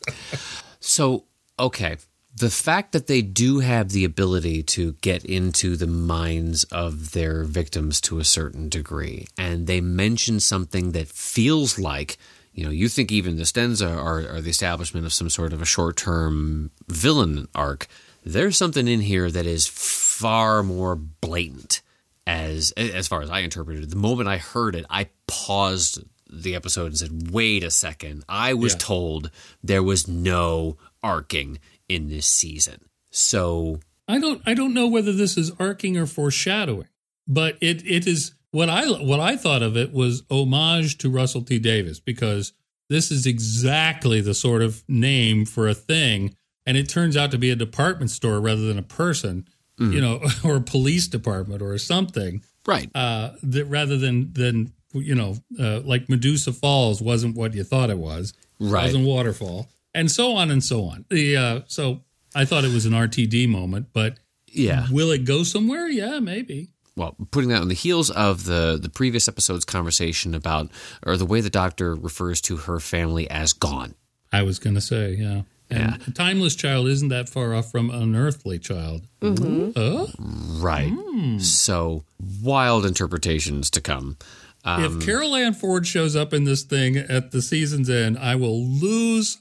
So, okay, the fact that they do have the ability to get into the minds of their victims to a certain degree, and they mention something that feels like, you know, you think even the Stenza are, are the establishment of some sort of a short-term villain arc. There's something in here that is far more blatant, as as far as I interpreted it. The moment I heard it, I paused the episode and said, wait a second. I was yeah. told there was no arcing in this season. So I don't I don't know whether this is arcing or foreshadowing, but it it is... What I what I thought of it was homage to Russell T Davies, because this is exactly the sort of name for a thing. And it turns out to be a department store rather than a person, mm. you know, or a police department or something. Right. Uh, that rather than, than you know, uh, like Medusa Falls wasn't what you thought it was. Right. It wasn't Waterfall. And so on and so on. The uh, So I thought it was an R T D moment, but yeah, will it go somewhere? Yeah, maybe. Well, putting that on the heels of the, the previous episode's conversation about, or the way the Doctor refers to her family as gone. I was going to say, yeah. And yeah. a timeless child isn't that far off from an earthly child. Mm-hmm. Oh? Right. Mm. So, wild interpretations to come. Um, if Carol Ann Ford shows up in this thing at the season's end, I will lose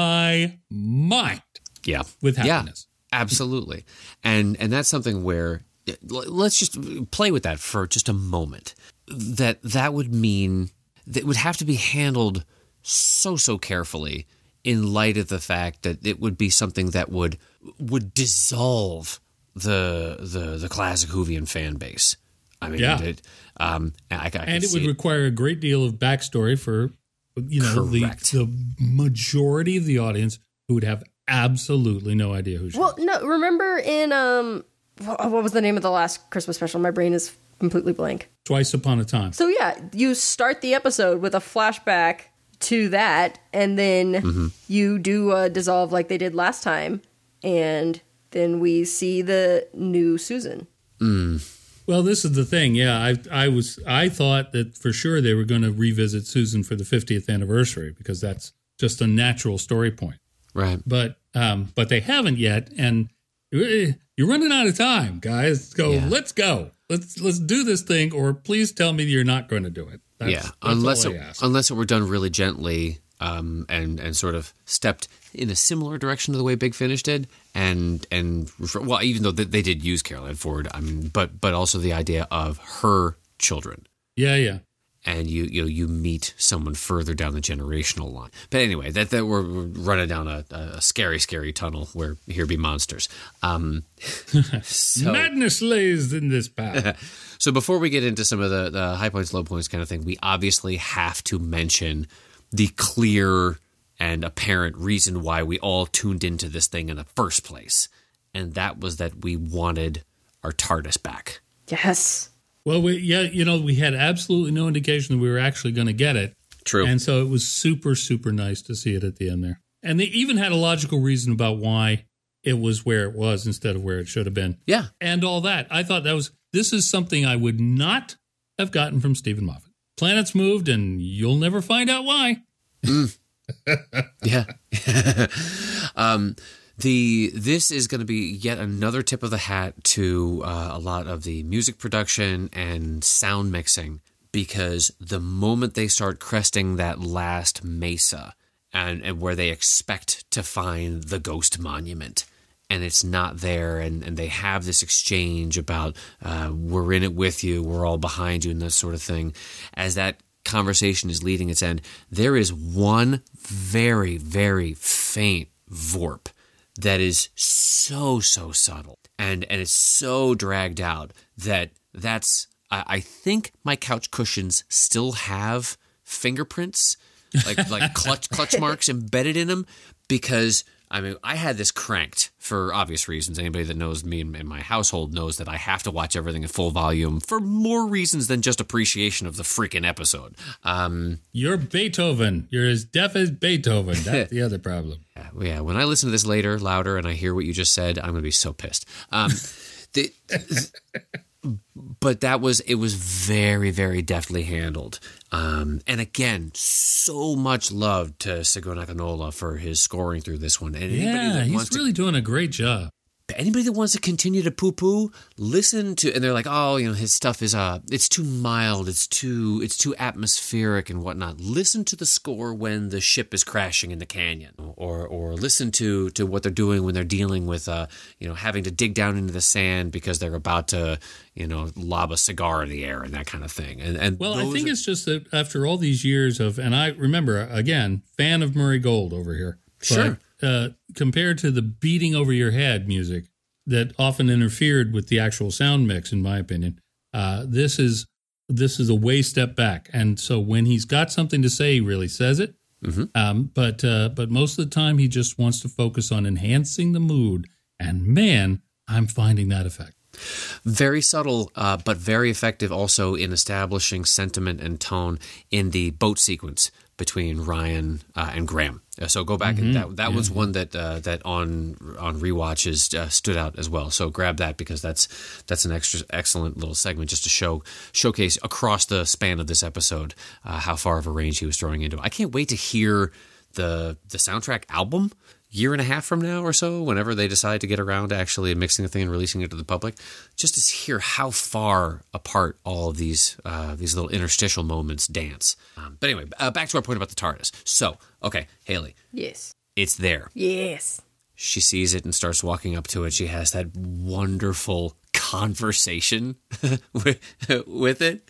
my mind. Yeah. With happiness. Yeah, absolutely. And and that's something where, let's just play with that for just a moment. That that would mean that it would have to be handled so, so carefully in light of the fact that it would be something that would would dissolve the the the classic Whovian fan base. I mean, yeah. it, um, I, I and it would it. require a great deal of backstory for, you know, the, the majority of the audience who would have absolutely no idea who she well, is. Well, no, remember in, um, what was the name of the last Christmas special? My brain is completely blank. Twice Upon a Time. So yeah, you start the episode with a flashback to that, and then mm-hmm. you do a dissolve like they did last time, and then we see the new Susan. Mm. Well, this is the thing. Yeah, I I was I thought that for sure they were going to revisit Susan for the fiftieth anniversary because that's just a natural story point. Right. But um, but they haven't yet, and you're running out of time, guys. Go, yeah. let's go. Let's let's do this thing, or please tell me you're not going to do it. That's, yeah, that's unless all it, I ask. unless it were done really gently, um, and and sort of stepped in a similar direction to the way Big Finish did, and and refer, well, even though they, they did use Carol Ann Ford, I mean, but but also the idea of her children. Yeah, yeah. And you you know, you meet someone further down the generational line. But anyway, that that we're running down a, a scary, scary tunnel where here be monsters. Um, so, Madness lays in this path. So before we get into some of the, the high points, low points kind of thing, we obviously have to mention the clear and apparent reason why we all tuned into this thing in the first place. And that was that we wanted our TARDIS back. Yes. Well, we, yeah, you know, we had absolutely no indication that we were actually going to get it. True. And so it was super, super nice to see it at the end there. And they even had a logical reason about why it was where it was instead of where it should have been. Yeah. And all that. I thought that was, this is something I would not have gotten from Stephen Moffat. Planets moved and you'll never find out why. Mm. Yeah. um, The this is going to be yet another tip of the hat to uh, a lot of the music production and sound mixing, because the moment they start cresting that last mesa and, and where they expect to find the ghost monument, and it's not there, and, and they have this exchange about uh, we're in it with you, we're all behind you, and that sort of thing, as that conversation is leading its end, there is one very, very faint vorp that is so, so subtle and, and it's so dragged out that that's, I, I think my couch cushions still have fingerprints, like like clutch clutch marks embedded in them, because I mean, I had this cranked for obvious reasons. Anybody that knows me and my household knows that I have to watch everything at full volume for more reasons than just appreciation of the freaking episode. Um, You're Beethoven. You're as deaf as Beethoven. That's the other problem. Yeah, yeah, when I listen to this later, louder, and I hear what you just said, I'm going to be so pissed. Um, the, but that was, it was very, very deftly handled. Um, and again, so much love to Segun Akinola for his scoring through this one. And yeah, he's really to, doing a great job. Anybody that wants to continue to poo-poo, listen to, and they're like, oh, you know, his stuff is, uh, it's too mild, it's too, it's too atmospheric and whatnot. Listen to the score when the ship is crashing in the canyon, or, or listen to, to what they're doing when they're dealing with, uh, you know, having to dig down into the sand because they're about to, you know, lob a cigar in the air and that kind of thing. And, and well, I think are, it's just that after all these years of, and I remember, again, fan of Murray Gold over here. Sure. But, Uh, compared to the beating over your head music that often interfered with the actual sound mix, in my opinion, uh, this is this is a way step back. And so when he's got something to say, he really says it. Mm-hmm. Um, but uh, but most of the time, he just wants to focus on enhancing the mood. And man, I'm finding that effect. Very subtle, uh, but very effective also in establishing sentiment and tone in the boat sequence between Ryan uh, and Graham. Uh, so go back, Mm-hmm. and that that yeah. was one that uh, that on on rewatches uh, stood out as well. So grab that because that's that's an extra excellent little segment just to show showcase across the span of this episode uh, how far of a range he was throwing into it. I can't wait to hear the the soundtrack album. Year and a half from now or so, whenever they decide to get around to actually mixing the thing and releasing it to the public, just to hear how far apart all of these uh, these little interstitial moments dance. Um, but anyway, uh, back to our point about the TARDIS. So, okay, Haley. Yes. It's there. Yes. She sees it and starts walking up to it. She has that wonderful conversation with, with it.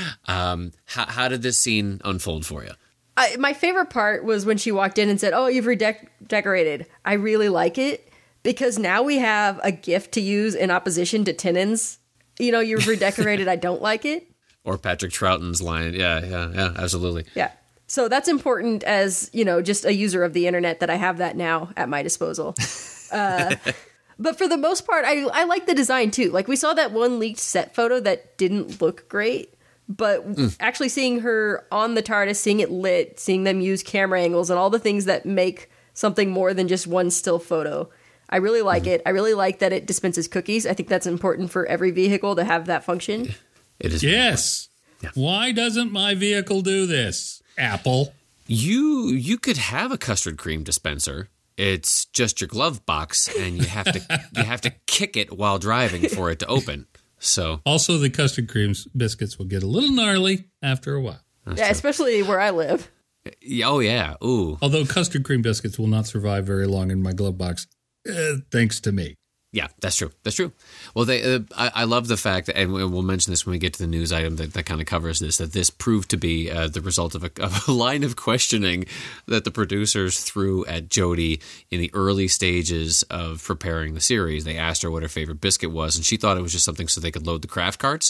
Um, how, how did this scene unfold for you? I, my favorite part was when she walked in and said, "Oh, you've redecorated." I really like it because now we have a gift to use in opposition to Tennant's. You know, you've redecorated. I don't like it. Or Patrick Troughton's line. Yeah, yeah, yeah, absolutely. Yeah. So that's important as, you know, just a user of the internet that I have that now at my disposal. Uh, but for the most part, I, I like the design too. Like we saw that one leaked set photo that didn't look great. But mm. actually seeing her on the TARDIS, seeing it lit, seeing them use camera angles and all the things that make something more than just one still photo, I really like mm. it. I really like that it dispenses cookies. I think that's important for every vehicle to have that function. It is. Yes. Yeah. Why doesn't my vehicle do this, Apple? You you could have a custard cream dispenser. It's just your glove box, and you have to you have to kick it while driving for it to open. So also the custard creams biscuits will get a little gnarly after a while. That's yeah, true. Especially where I live. Oh yeah, ooh. Although custard cream biscuits will not survive very long in my glove box, uh, thanks to me. Yeah, that's true. That's true. Well, they, uh, I, I love the fact that, and we'll mention this when we get to the news item that, that kind of covers this, that this proved to be uh, the result of a, of a line of questioning that the producers threw at Jodie in the early stages of preparing the series. They asked her what her favorite biscuit was, and she thought it was just something so they could load the craft carts.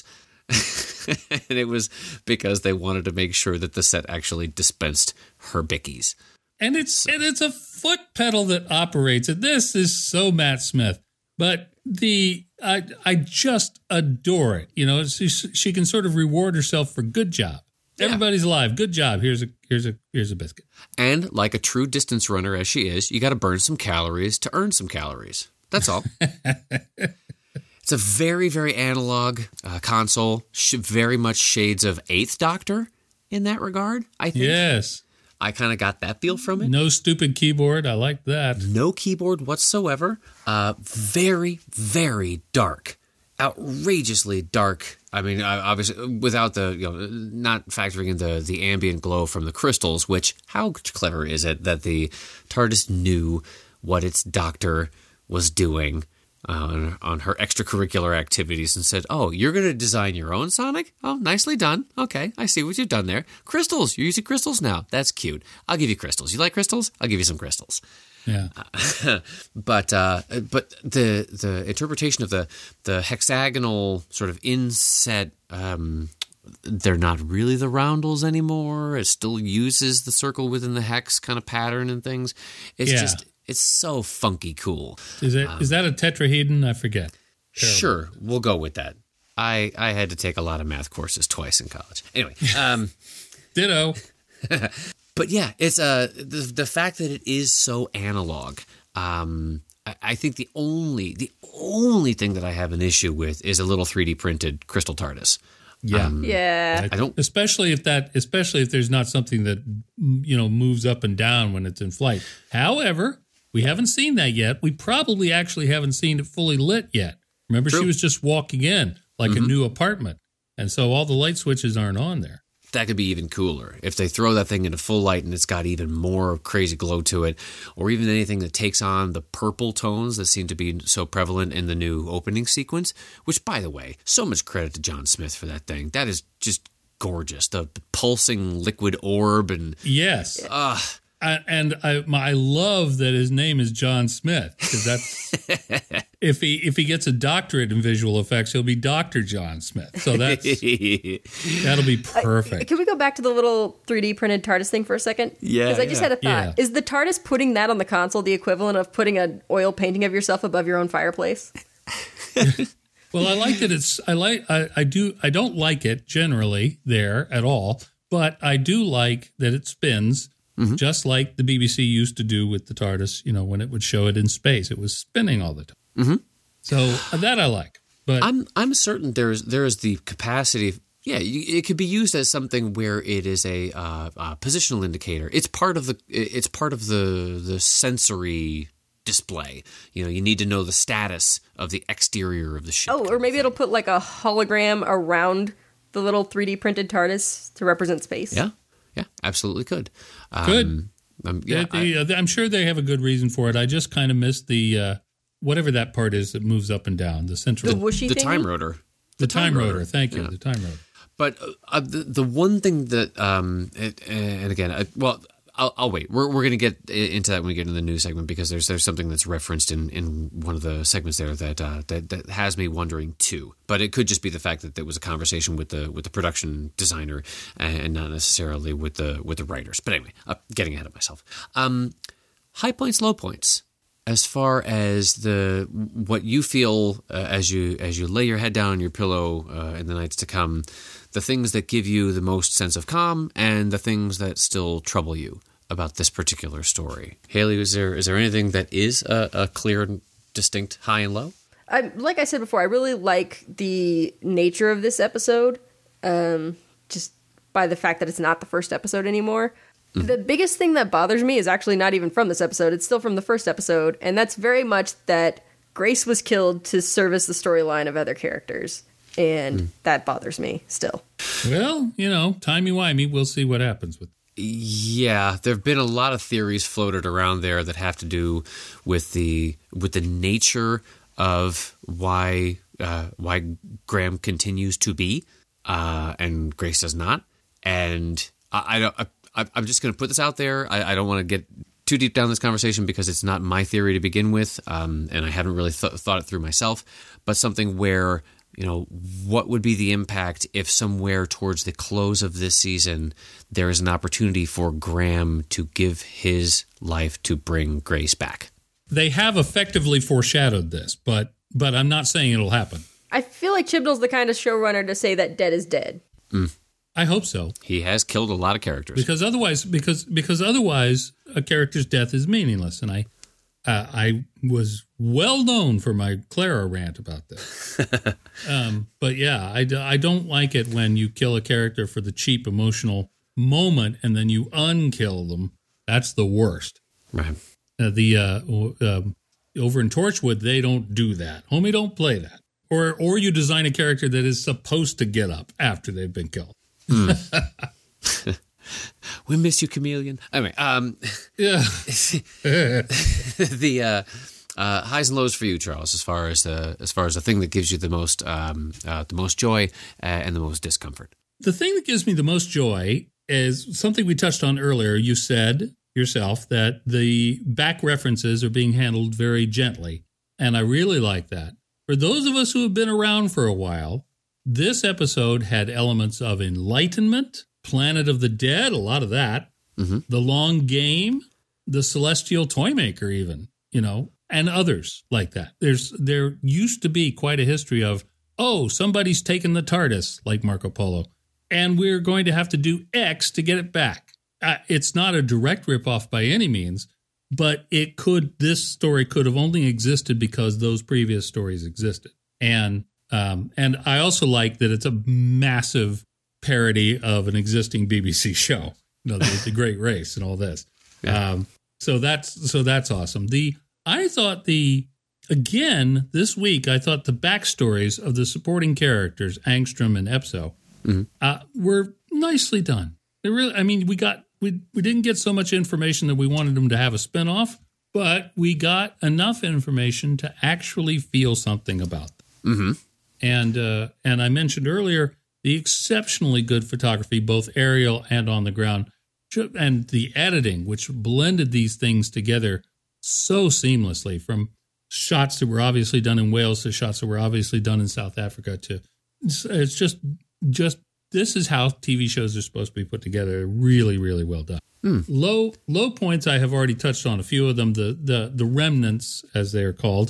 And it was because they wanted to make sure that the set actually dispensed her bickies. And it's so. and it's a foot pedal that operates it. This is so Matt Smith. But the I I just adore it. You know, she, she can sort of reward herself for good job. Yeah. Everybody's alive. Good job. Here's a here's a here's a biscuit. And like a true distance runner as she is, you got to burn some calories to earn some calories. That's all. It's a very very analog uh, console. Sh- very much shades of Eighth Doctor in that regard. I think. Yes. I kind of got that feel from it. No stupid keyboard. I like that. No keyboard whatsoever. Uh, very, very dark. Outrageously dark. I mean, obviously, without the, you know, not factoring in the, the ambient glow from the crystals, which, how clever is it that the TARDIS knew what its doctor was doing uh, on, on her extracurricular activities and said, "Oh, you're going to design your own Sonic? Oh, nicely done. Okay, I see what you've done there. Crystals. You're using crystals now. That's cute. I'll give you crystals. You like crystals? I'll give you some crystals." Yeah. Uh, but uh, but the the interpretation of the the hexagonal sort of inset, um, they're not really the roundels anymore. It still uses the circle within the hex kind of pattern and things. It's yeah. just. It's so funky cool. Is it? Um, is that a tetrahedron? I forget. Terrible. Sure, we'll go with that. I, I had to take a lot of math courses twice in college. Anyway, um, ditto. But yeah, it's uh, the the fact that it is so analog. Um, I, I think the only the only thing that I have an issue with is a little three D printed Crystal TARDIS. Yeah, um, yeah. I don't, especially if that, especially if there's not something that you know moves up and down when it's in flight. However, we haven't seen that yet. We probably actually haven't seen it fully lit yet. Remember, True. She was just walking in like mm-hmm. a new apartment, and so all the light switches aren't on there. That could be even cooler if they throw that thing into full light and it's got even more crazy glow to it, or even anything that takes on the purple tones that seem to be so prevalent in the new opening sequence, which, by the way, so much credit to John Smith for that thing. That is just gorgeous. The, the pulsing liquid orb and... Yes. Uh, I, and I, my, I love that his name is John Smith, because that's if he if he gets a doctorate in visual effects, he'll be Doctor John Smith. So that's that'll be perfect. Uh, can we go back to the little three D printed TARDIS thing for a second? Yeah, because I just yeah. had a thought. Yeah. Is the TARDIS putting that on the console the equivalent of putting an oil painting of yourself above your own fireplace? Well, I like that it's I like I, I do I don't like it generally there at all, but I do like that it spins. Mm-hmm. Just like the B B C used to do with the TARDIS, you know, when it would show it in space, it was spinning all the time. Mm-hmm. So uh, that I like. But I'm I'm certain there's there is the capacity. Yeah, you, it could be used as something where it is a uh, uh, positional indicator. It's part of the it's part of the the sensory display. You know, you need to know the status of the exterior of the ship. Oh, or maybe it'll put like a hologram around the little three D printed TARDIS to represent space. Yeah. Yeah, absolutely could. Um, Good. Um, yeah, they, they, uh, I'm sure they have a good reason for it. I just kind of missed the uh, whatever that part is that moves up and down. The central, The whooshy the thingy? time rotor. the time rotor. Thank you, Yeah. the time rotor. But uh, the the one thing that, um, it, and again, I, well, I'll, I'll wait. We're we're going to get into that when we get into the news segment, because there's there's something that's referenced in, in one of the segments there that, uh, that that has me wondering too. But it could just be the fact that there was a conversation with the with the production designer and not necessarily with the with the writers. But anyway, uh, getting ahead of myself. Um, high points, low points. As far as the what you feel uh, as you as you lay your head down on your pillow uh, in the nights to come, the things that give you the most sense of calm and the things that still trouble you about this particular story. Haley, is there is there anything that is a, a clear and distinct high and low? I, like I said before, I really like the nature of this episode, um, just by the fact that it's not the first episode anymore. Mm-hmm. The biggest thing that bothers me is actually not even from this episode. It's still from the first episode, and that's very much that Grace was killed to service the storyline of other characters, and mm. that bothers me still. Well, you know, timey-wimey, we'll see what happens with Yeah, there have been a lot of theories floated around there that have to do with the with the nature of why uh, why Graham continues to be uh, and Grace does not. And I, I don't. I, I'm just going to put this out there. I, I don't want to get too deep down this conversation because it's not my theory to begin with, um, and I haven't really th- thought it through myself. But something where, you know, what would be the impact if somewhere towards the close of this season there is an opportunity for Graham to give his life to bring Grace back? They have effectively foreshadowed this, but but I'm not saying it'll happen. I feel like Chibnall's the kind of showrunner to say that dead is dead. Mm. I hope so. He has killed a lot of characters. Because otherwise, because because otherwise, a character's death is meaningless. And I, uh, I was well known for my Clara rant about this. um, but yeah, I, I don't like it when you kill a character for the cheap emotional moment and then you unkill them. That's the worst. Right. Uh, the uh, um, over in Torchwood, they don't do that. Homie, don't play that. Or or you design a character that is supposed to get up after they've been killed. Mm. We miss you, Chameleon. Anyway, um, yeah. the uh, uh, highs and lows for you, Charles, as far as the as far as the thing that gives you the most um, uh, the most joy uh, and the most discomfort. The thing that gives me the most joy is something we touched on earlier. You said yourself that the back references are being handled very gently, and I really like that. For those of us who have been around for a while, this episode had elements of Enlightenment, Planet of the Dead, a lot of that, mm-hmm. The Long Game, The Celestial Toymaker even, you know, and others like that. There's There used to be quite a history of, oh, somebody's taken the TARDIS, like Marco Polo, and we're going to have to do X to get it back. Uh, it's not a direct ripoff by any means, but it could. This story could have only existed because those previous stories existed. And Um, and I also like that it's a massive parody of an existing B B C show, you know, the, the Great Race and all this. Yeah. Um, so that's so that's awesome. The I thought the again this week I thought the backstories of the supporting characters Angstrom and Epso mm-hmm. uh, were nicely done. They really, I mean, we got we we didn't get so much information that we wanted them to have a spinoff, but we got enough information to actually feel something about them. Mm-hmm. And uh, and I mentioned earlier the exceptionally good photography, both aerial and on the ground. and the editing, which blended these things together so seamlessly, from shots that were obviously done in Wales to shots that were obviously done in South Africa. To it's, it's just just this is how T V shows are supposed to be put together. Really, really well done. Mm. Low low points I have already touched on a few of them. The the the remnants, as they are called.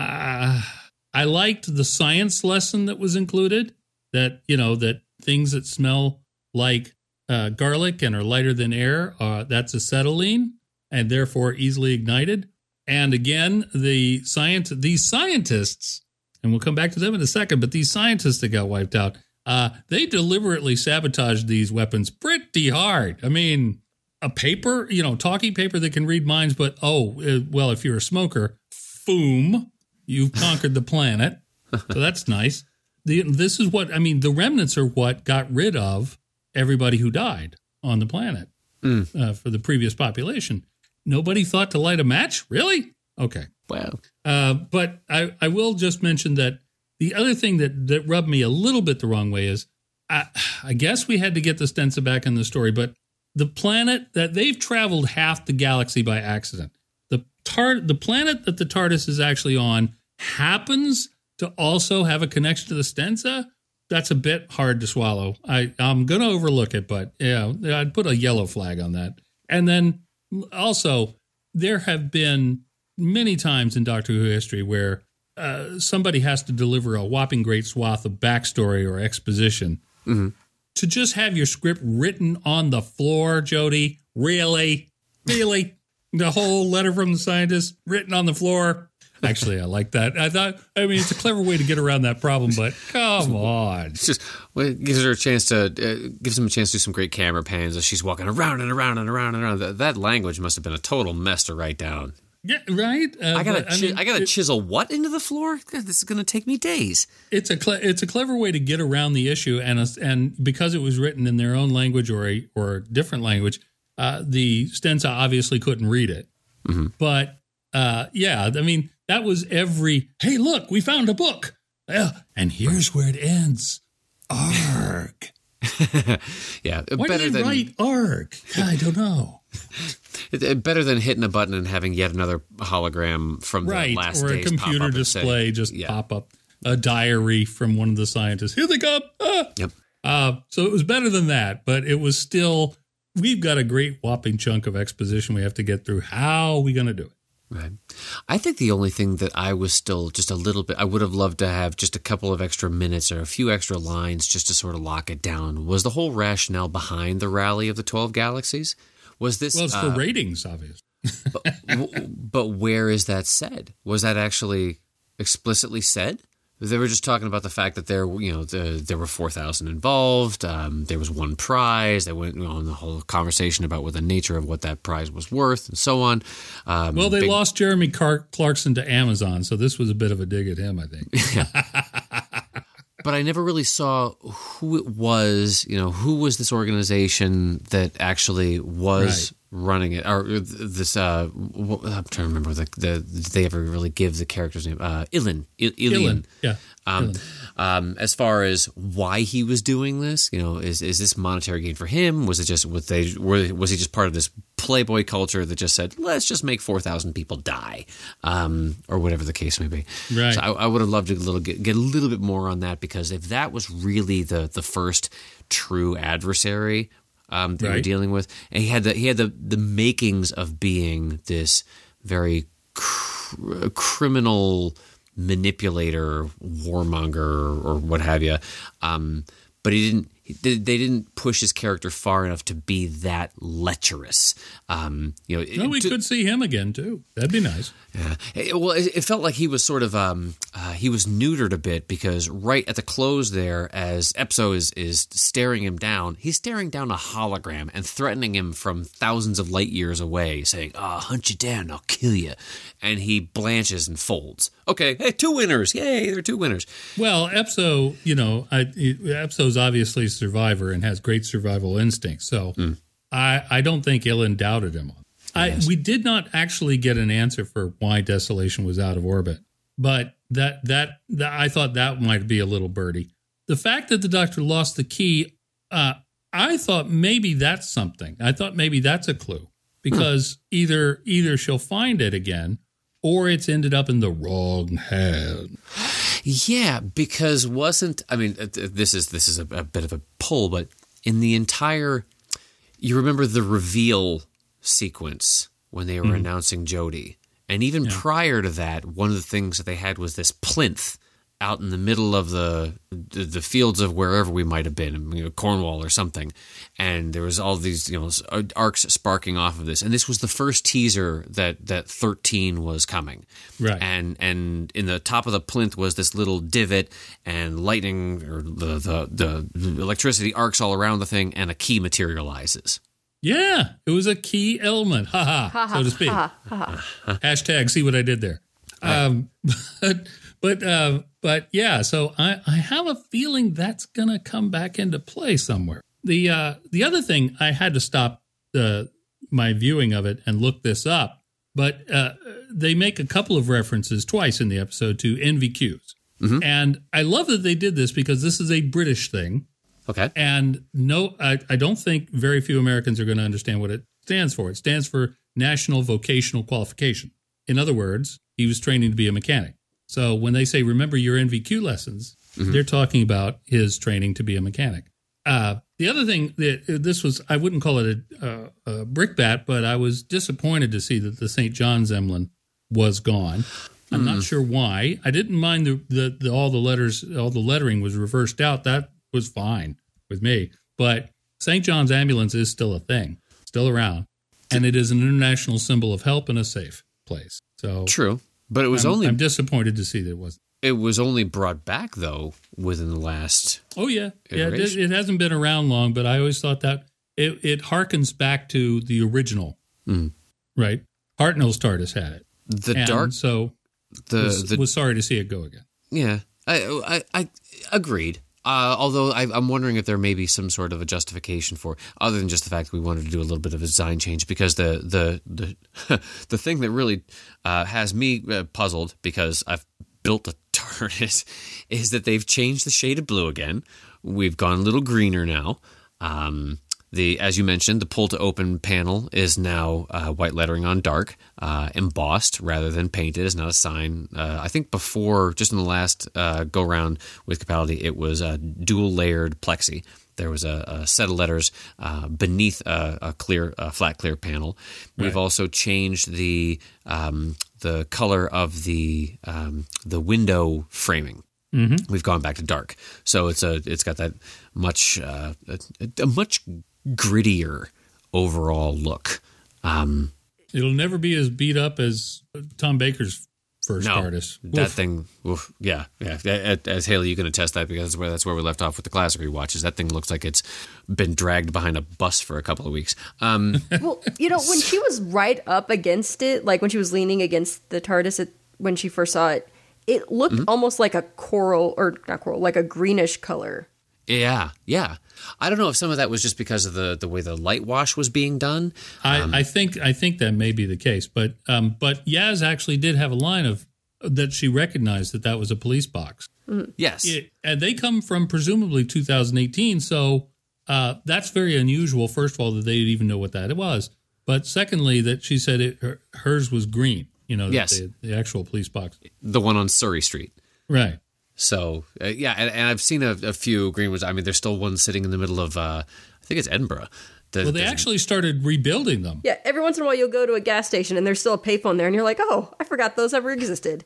Uh, I liked the science lesson that was included. That you know that things that smell like uh, garlic and are lighter than air, uh, that's acetylene and therefore easily ignited. And again, the science, these scientists, and we'll come back to them in a second, but these scientists that got wiped out, uh, they deliberately sabotaged these weapons pretty hard. I mean, a paper, you know, talking paper that can read minds, but oh, uh, well, if you're a smoker, boom, you've conquered the planet. So that's nice. The, this is what, I mean, the remnants are what got rid of everybody who died on the planet mm. uh, for the previous population. Nobody thought to light a match? Really? Okay. Wow. Uh, but I, I will just mention that the other thing that, that rubbed me a little bit the wrong way is I, I guess we had to get the Stenza back in the story, but the planet that they've traveled half the galaxy by accident. The tar- the planet that the TARDIS is actually on happens to also have a connection to the Stenza. That's a bit hard to swallow. I, I'm going to overlook it, but yeah, I'd put a yellow flag on that. And then also, there have been many times in Doctor Who history where uh, somebody has to deliver a whopping great swath of backstory or exposition. Mm-hmm. To just have your script written on the floor, Jody, really? Really? The whole letter from the scientist written on the floor? Actually, I like that. I thought, I mean, it's a clever way to get around that problem, but come on. It's just, well, it gives her a chance to, uh, gives them a chance to do some great camera pans as she's walking around and around and around and around. That, that language must have been a total mess to write down. Yeah, right? Uh, I gotta, but, chi- I, mean, I gotta it, chisel what into the floor? God, this is gonna take me days. It's a, cle- it's a clever way to get around the issue, and a, and because it was written in their own language or a, or a different language, uh, the Stenza obviously couldn't read it. Mm-hmm. But, uh, yeah, I mean, that was every, hey, look, we found a book. Uh, and here's where it ends. Arg. Yeah. Why better did they than, write arg? I don't know. Better than hitting a button and having yet another hologram from right, the last or a days computer pop up display say, just yeah. pop up. A diary from one of the scientists. Here they come. Ah! Yep. Uh, so it was better than that, but it was still, we've got a great whopping chunk of exposition we have to get through. How are we going to do it? Right. I think the only thing that I was still just a little bit, I would have loved to have just a couple of extra minutes or a few extra lines just to sort of lock it down, was the whole rationale behind the rally of the twelve galaxies. Was this? Well, it's for uh, ratings, obviously. but, but where is that said? Was that actually explicitly said? They were just talking about the fact that there, you know, the, there were four thousand involved. Um, there was one prize. They went on the whole conversation about what the nature of what that prize was worth and so on. Um, well, they big, lost Jeremy Car- Clarkson to Amazon, so this was a bit of a dig at him, I think. But I never really saw who it was, you know, who was this organization that actually was right. running it, or this, uh, I'm trying to remember, the, the, did they ever really give the character's name? Uh, Ilan. I, Ilan, yeah. Um, um, as far as why he was doing this, you know, is is this monetary gain for him? Was it just, was, they, were, was he just part of this Playboy culture that just said, let's just make four thousand people die, um, or whatever the case may be? Right. So I, I would have loved to little, get, get a little bit more on that, because if that was really the, the first true adversary um, that right. we're dealing with, and he had the, he had the, the makings of being this very cr- criminal manipulator, warmonger, or what have you. Um, but he didn't. They didn't push his character far enough to be that lecherous. Um, you know, no, we to, could see him again too. That'd be nice. Yeah. It, well, it, it felt like he was sort of um, uh, he was neutered a bit, because right at the close there, as Epso is is staring him down, he's staring down a hologram and threatening him from thousands of light years away, saying, "Ah, oh, hunt you down, I'll kill you," and he blanches and folds. Okay, hey, two winners! Yay, there are two winners. Well, Epso, you know, I, Epso's obviously a survivor and has great survival instincts, so mm. I I don't think Ilan doubted him. I, yes. We did not actually get an answer for why Desolation was out of orbit, but that, that that I thought that might be a little birdie. The fact that the Doctor lost the key, uh, I thought maybe that's something. I thought maybe that's a clue because hmm. either either she'll find it again or it's ended up in the wrong hand. Yeah, because wasn't I mean this is this is a, a bit of a pull, but in the entire, you remember the reveal sequence when they were mm-hmm. announcing Jodie, and even yeah. prior to that, one of the things that they had was this plinth out in the middle of the the fields of wherever we might have been, you know, Cornwall or something, and there was all these, you know, arcs sparking off of this, and this was the first teaser that that thirteen was coming, right? And and in the top of the plinth was this little divot, and lightning or the the, the electricity arcs all around the thing, and a key materializes. Yeah, it was a key element, ha ha, so to speak. Ha, ha, ha. Hashtag see what I did there. Right. Um, but but uh, but yeah, so I, I have a feeling that's gonna come back into play somewhere. The uh, the other thing, I had to stop the my viewing of it and look this up, but uh, they make a couple of references twice in the episode to N V Qs, mm-hmm. and I love that they did this because this is a British thing. Okay. And no, I, I don't think very few Americans are going to understand what it stands for. It stands for National Vocational Qualification. In other words, he was training to be a mechanic. So when they say, remember your N V Q lessons, mm-hmm. they're talking about his training to be a mechanic. Uh, the other thing, that this was, I wouldn't call it a, a, a brickbat, but I was disappointed to see that the Saint John's emblem was gone. I'm mm. not sure why. I didn't mind the, the, the all the letters, all the lettering was reversed out. That was fine with me, but Saint John's Ambulance is still a thing, still around, and it is an international symbol of help and a safe place. So true, but it was I'm, only. I'm disappointed to see that it wasn't. It was only brought back though within the last. Oh yeah, iteration. yeah. It, it hasn't been around long, but I always thought that it it harkens back to the original, mm. right? Hartnell's TARDIS had it. The and dark. So the was, the was sorry to see it go again. Yeah, I I, I agreed. Uh, although I, I'm wondering if there may be some sort of a justification for, other than just the fact that we wanted to do a little bit of a design change, because the the the the thing that really uh, has me uh, puzzled, because I've built a TARDIS, is that they've changed the shade of blue again. We've gone a little greener now. Um, the as you mentioned, the pull to open panel is now uh, white lettering on dark, uh, embossed rather than painted. It's not a sign. Uh, I think before, just in the last uh, go round with Capaldi, it was a dual layered plexi. There was a, a set of letters uh, beneath a, a clear, a flat clear panel. Right. We've also changed the um, the color of the um, the window framing. Mm-hmm. We've gone back to dark, so it's a it's got that much uh, a, a much grittier overall look. Um, It'll never be as beat up as Tom Baker's first no, TARDIS. That Oof. thing, oof, yeah, yeah. As Haley, you can attest that, because that's where that's where we left off with the classic rewatches. That thing looks like it's been dragged behind a bus for a couple of weeks. Um, well, you know, when she was right up against it, like when she was leaning against the TARDIS at, when she first saw it, it looked mm-hmm. almost like a coral, or not coral, like a greenish color. Yeah, yeah. I don't know if some of that was just because of the, the way the light wash was being done. Um, I, I think I think that may be the case, but um, but Yaz actually did have a line of that she recognized that that was a police box. Mm-hmm. Yes, it, and they come from presumably two thousand eighteen, so uh, that's very unusual. First of all, that they'd even know what that was, but secondly, that she said it, her, hers was green. You know, yes, the, the actual police box, the one on Surrey Street, right. So, uh, yeah, and, and I've seen a, a few green ones. I mean, there's still one sitting in the middle of, uh, I think it's Edinburgh. The, well, they actually started rebuilding them. Yeah, every once in a while you'll go to a gas station and there's still a payphone there, and you're like, oh, I forgot those ever existed.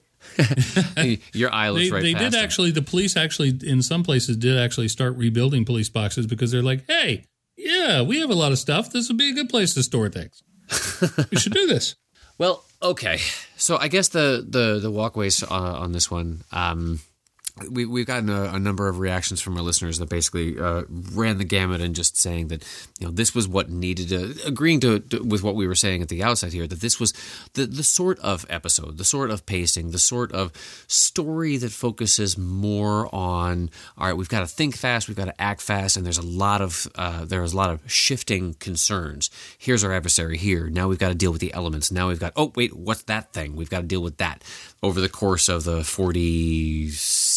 Your eye looks they, right They past did them. actually, the police actually, in some places, did actually start rebuilding police boxes because they're like, hey, yeah, we have a lot of stuff. This would be a good place to store things. We should do this. Well, okay. So I guess the, the, the walkways uh, on this one... Um, We, we've gotten a, a number of reactions from our listeners that basically uh, ran the gamut and just saying that, you know, this was what needed to, agreeing to, to with what we were saying at the outset here, that this was the, the sort of episode, the sort of pacing, the sort of story that focuses more on, all right, we've got to think fast, we've got to act fast, and there's a lot of uh, there's a lot of shifting concerns. Here's our adversary here. Now we've got to deal with the elements. Now we've got, oh, wait, what's that thing? We've got to deal with that over the course of the forty-six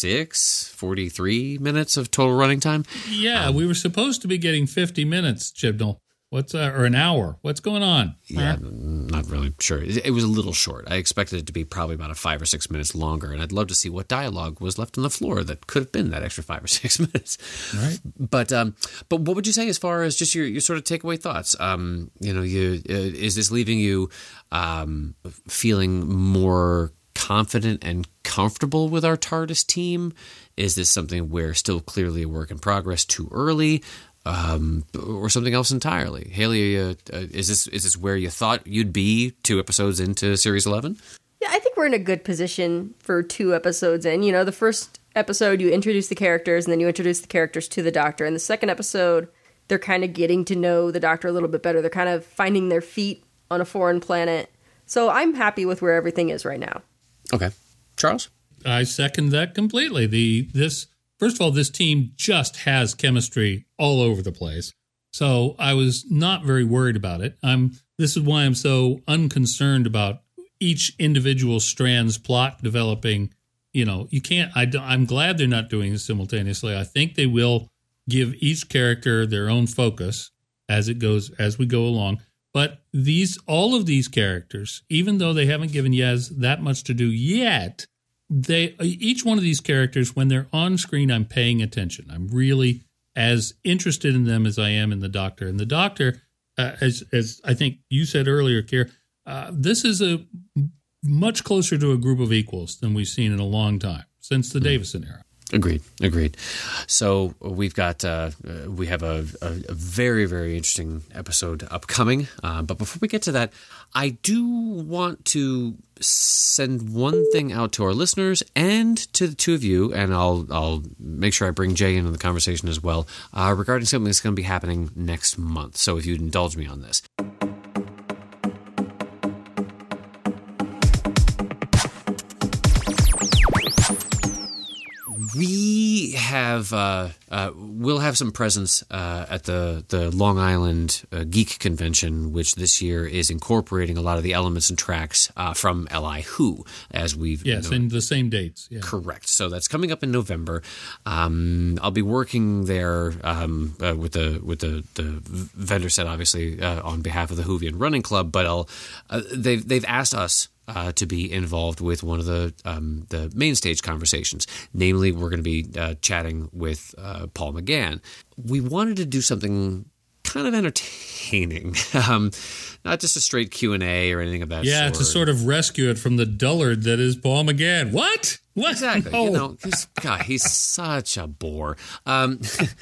forty-six, forty-three minutes of total running time. Yeah, um, we were supposed to be getting fifty minutes, Chibnall. What's uh, or an hour? What's going on? Yeah, huh? Not really sure. It, it was a little short. I expected it to be probably about a five or six minutes longer, and I'd love to see what dialogue was left on the floor that could have been that extra five or six minutes. Right. But um, but what would you say as far as just your, your sort of takeaway thoughts? Um, you know, you uh, is this leaving you um, feeling more confident and comfortable with our TARDIS team? Is this something where still clearly a work in progress, too early? Um, or something else entirely. Haley, uh, uh, is this is this where you thought you'd be two episodes into Series eleven? Yeah, I think we're in a good position for two episodes in. You know, the first episode, you introduce the characters, and then you introduce the characters to the Doctor. And the second episode, they're kind of getting to know the Doctor a little bit better. They're kind of finding their feet on a foreign planet. So I'm happy with where everything is right now. Okay. Charles? I second that completely. The this... First of all, this team just has chemistry all over the place. So I was not very worried about it. I'm. This is why I'm so unconcerned about each individual strand's plot developing. You know, you can't, I, I'm glad they're not doing this simultaneously. I think they will give each character their own focus as it goes, as we go along. But these, all of these characters, even though they haven't given Yaz that much to do yet, They each one of these characters, when they're on screen, I'm paying attention. I'm really as interested in them as I am in the Doctor. And the Doctor, uh, as as I think you said earlier, Keir, uh, this is a much closer to a group of equals than we've seen in a long time, since the Davison era. Agreed. Agreed. So we've got uh, we have a, a, a very very interesting episode upcoming. Uh, but before we get to that, I do want to send one thing out to our listeners and to the two of you, and I'll I'll make sure I bring Jay into the conversation as well uh, regarding something that's going to be happening next month. So if you'd indulge me on this. We have, uh, uh, we'll have some presence uh, at the, the Long Island uh, Geek Convention, which this year is incorporating a lot of the elements and tracks uh, from L I Who, as we've yes, known. in the same dates. Yeah. Correct. So that's coming up in November. Um, I'll be working there um, uh, with the with the, the vendor set, obviously, uh, on behalf of the Whovian Running Club. But I'll uh, they've they've asked us. Uh, to be involved with one of the um, the main stage conversations. Namely, we're going to be uh, chatting with uh, Paul McGann. We wanted to do something kind of entertaining, um, not just a straight Q and A or anything of that yeah, sort. Yeah, to sort of rescue it from the dullard that is Paul McGann. What? What? Exactly. No. You know, God, he's such a bore. Um,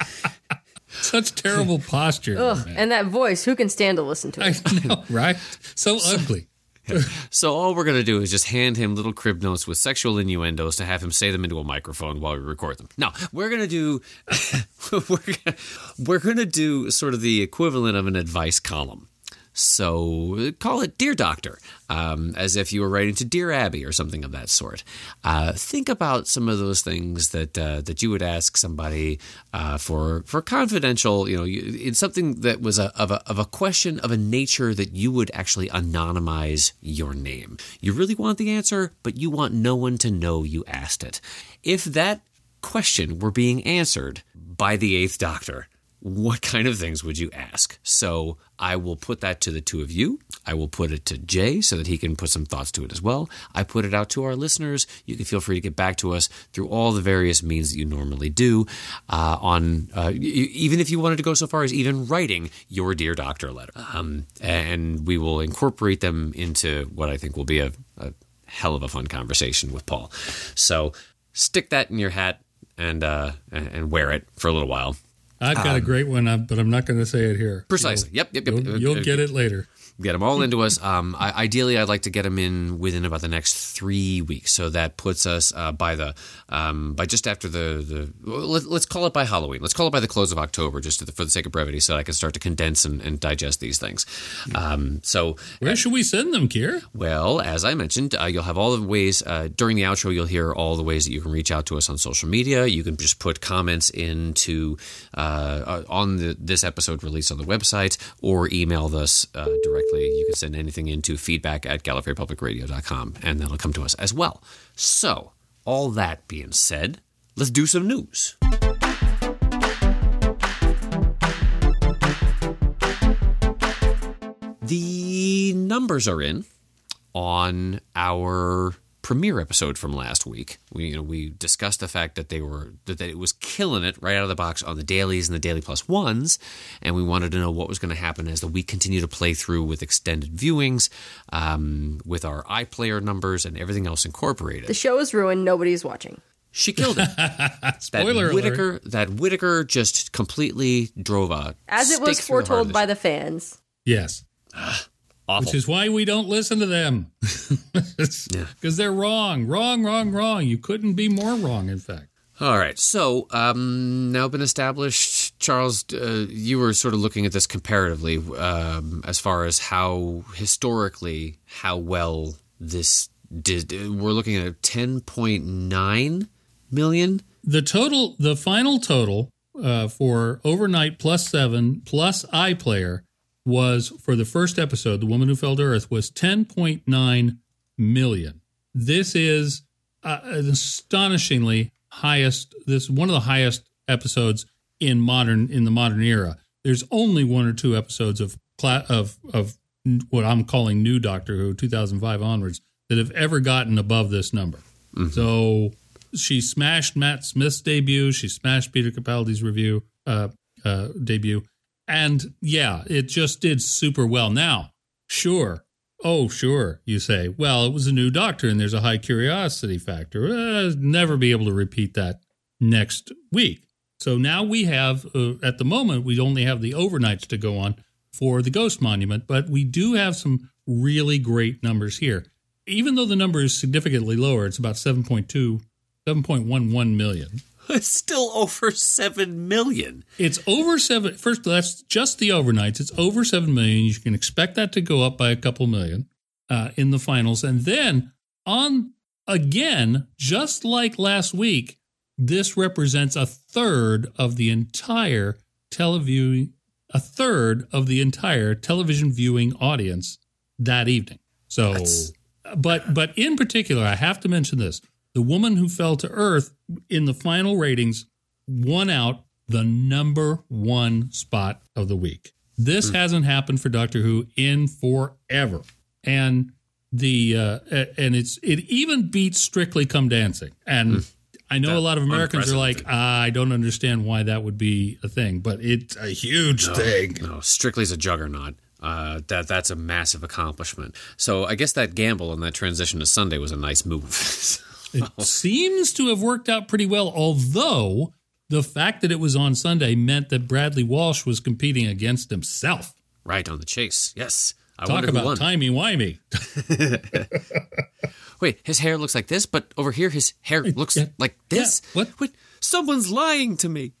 Such terrible posture. Ugh, and that voice, who can stand to listen to it? I know, right? So ugly. So all we're going to do is just hand him little crib notes with sexual innuendos to have him say them into a microphone while we record them. Now, we're going to do we're gonna, we're going to do sort of the equivalent of an advice column. So call it Dear Doctor, um, as if you were writing to Dear Abby or something of that sort. Uh, think about some of those things that uh, that you would ask somebody uh, for for confidential, you know, in something that was a, of a of a question of a nature that you would actually anonymize your name. You really want the answer, but you want no one to know you asked it. If that question were being answered by the Eighth Doctor, what kind of things would you ask? So I will put that to the two of you. I will put it to Jay so that he can put some thoughts to it as well. I put it out to our listeners. You can feel free to get back to us through all the various means that you normally do. Uh, on uh, even if you wanted to go so far as even writing your Dear Doctor letter. Um, and we will incorporate them into what I think will be a, a hell of a fun conversation with Paul. So stick that in your hat and uh, and wear it for a little while. I've got um, a great one, but I'm not going to say it here. Precisely. You'll, yep, yep, yep. You'll, you'll get it later. Get them all into us. Um, I, ideally, I'd like to get them in within about the next three weeks. So that puts us uh, by the um, by just after the the let, let's call it by Halloween. Let's call it by the close of October, just to the, for the sake of brevity, so I can start to condense and, and digest these things. Um, so where uh, should we send them, Keir? Well, as I mentioned, uh, you'll have all the ways uh, during the outro. You'll hear all the ways that you can reach out to us on social media. You can just put comments into uh, on the, this episode released on the website, or email us uh, directly. You can send anything into feedback at gallifrey public radio dot com, and that'll come to us as well. So, all that being said, let's do some news. The numbers are in on our premiere episode from last week. We you know we discussed the fact that they were that, that it was killing it right out of the box on the dailies and the Daily Plus ones, and we wanted to know what was going to happen as the week continued to play through with extended viewings, um, with our iPlayer numbers and everything else incorporated. The show is ruined. Nobody's watching. She killed it. Spoiler that Whitaker, alert. That Whitaker just completely drove a As it was stake through the heart of foretold by the the fans. Yes. Awful. Which is why we don't listen to them. Because Yeah. they're wrong. Wrong, wrong, wrong. You couldn't be more wrong, in fact. All right. So, um, now been established, Charles, uh, you were sort of looking at this comparatively um, as far as how historically, how well this did. We're looking at ten point nine million. The total, the final total uh, for Overnight plus seven plus iPlayer was, for the first episode, The Woman Who Fell to Earth, was ten point nine million. This is uh, an astonishingly highest, this is one of the highest episodes in modern, in the modern era. There's only one or two episodes of, cla- of, of what I'm calling new Doctor Who, two thousand five onwards, that have ever gotten above this number. Mm-hmm. So she smashed Matt Smith's debut. She smashed Peter Capaldi's review, uh, uh, debut. And yeah, it just did super well. Now, sure. Oh, sure. You say, well, it was a new Doctor and there's a high curiosity factor. Uh, never be able to repeat that next week. So now we have, uh, at the moment, we only have the overnights to go on for the Ghost Monument, but we do have some really great numbers here. Even though the number is significantly lower, it's about seven point two, seven point one one million. It's still over seven million. It's over seven. First, that's just the overnights. It's over seven million. You can expect that to go up by a couple million uh, in the finals. And then on again, just like last week, this represents a third of the entire televiewing, a third of the entire television viewing audience that evening. So, that's... but but in particular, I have to mention this. The Woman Who Fell to Earth in the final ratings won out the number one spot of the week. This mm. hasn't happened for Doctor Who in forever. And the uh, and it's it even beats Strictly Come Dancing. And mm. I know that, a lot of Americans are like, ah, I don't understand why that would be a thing, but it's a huge no, thing. No, Strictly's a juggernaut. Uh, that that's a massive accomplishment. So I guess that gamble and that transition to Sunday was a nice move. It seems to have worked out pretty well, although the fact that it was on Sunday meant that Bradley Walsh was competing against himself. Right, on the chase. Yes. I Talk about timey-wimey. Wait, his hair looks like this, but over here his hair looks yeah, like this? Yeah, what? Wait, someone's lying to me.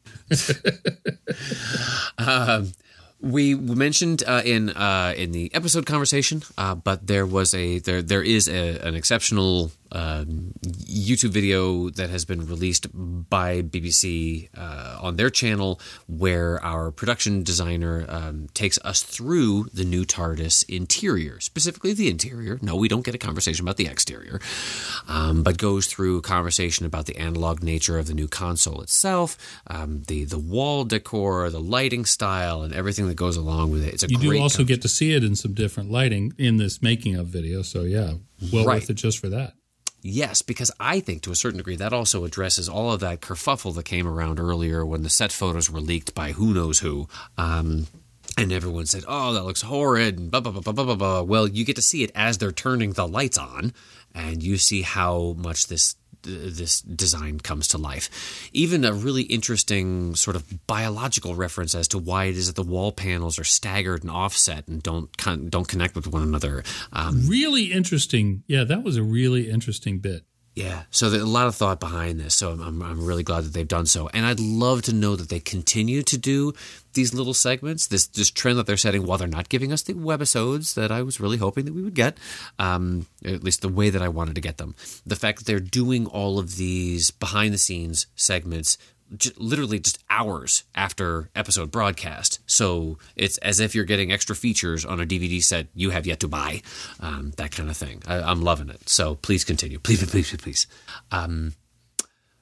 um, we mentioned uh, in uh, in the episode conversation, uh, but there was a there there is a, an exceptional um, YouTube video that has been released by B B C uh, on their channel, where our production designer um, takes us through the new TARDIS interior, specifically the interior. No, we don't get a conversation about the exterior, um, but goes through a conversation about the analog nature of the new console itself, um, the the wall decor, the lighting style, and everything that goes along with it. It's a you great do also con- get to see it in some different lighting in this making of video. So yeah, well right. worth it just for that. Yes, because I think to a certain degree that also addresses all of that kerfuffle that came around earlier when the set photos were leaked by who knows who. Um, and everyone said, oh, that looks horrid, and blah, blah, blah, blah, blah, blah. Well, you get to see it as they're turning the lights on, and you see how much this this design comes to life. Even a really interesting sort of biological reference as to why it is that the wall panels are staggered and offset and don't con- don't connect with one another. Um, really interesting. Yeah, that was a really interesting bit. Yeah, so there's a lot of thought behind this, so I'm I'm really glad that they've done so. And I'd love to know that they continue to do these little segments, this this trend that they're setting while they're not giving us the webisodes that I was really hoping that we would get, um, at least the way that I wanted to get them. The fact that they're doing all of these behind-the-scenes segments Just literally just hours after episode broadcast. So it's as if you're getting extra features on a D V D set you have yet to buy, um, that kind of thing. I, I'm loving it. So please continue. Please, please, please, please. Um,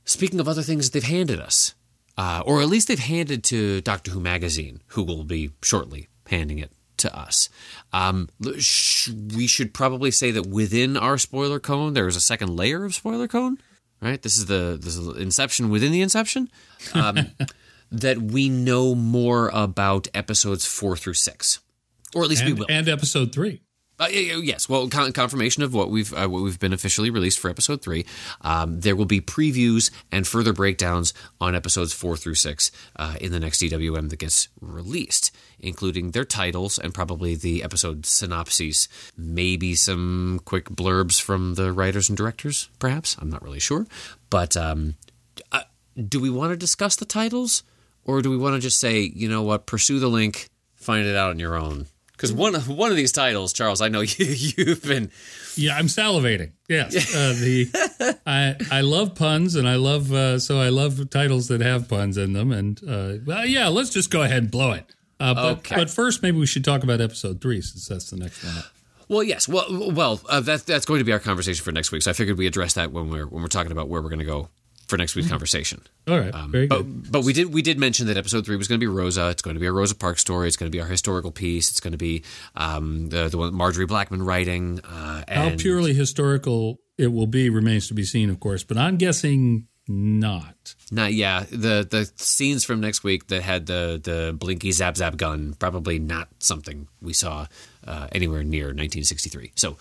speaking of other things that they've handed us, uh, or at least they've handed to Doctor Who Magazine, who will be shortly handing it to us. Um, sh- we should probably say that within our spoiler cone, there is a second layer of spoiler cone, right? This is the this is the inception within the inception. Um, that we know more about episodes four through six, or at least and, we will, and episode three. Uh, yes, well, con- confirmation of what we've uh, what we've been officially released for episode three. Um, there will be previews and further breakdowns on episodes four through six uh, in the next D W M that gets released, including their titles and probably the episode synopses. Maybe some quick blurbs from the writers and directors, perhaps. I'm not really sure. But um, uh, do we want to discuss the titles, or do we want to just say, you know what, pursue the link, find it out on your own? Because one of one of these titles, Charles, I know you, you've been. Yeah, I'm salivating. Yes, uh, the I I love puns, and I love uh, so I love titles that have puns in them. And uh, well, yeah, let's just go ahead and blow it. Uh, but Okay. but first, maybe we should talk about episode three, since that's the next one up. Well, yes. Well, well, uh, that that's going to be our conversation for next week. So I figured we address that when we're when we're talking about where we're going to go for next week's conversation. All right, Um, very but, good. But we did we did mention that episode three was going to be Rosa. It's going to be a Rosa Parks story. It's going to be our historical piece. It's going to be um, the the one that Marjorie Blackman writing. Uh, How and purely historical it will be remains to be seen, of course. But I'm guessing not. Not yeah. The the scenes from next week that had the the blinky zap zap gun, probably not something we saw uh, anywhere near nineteen sixty-three. So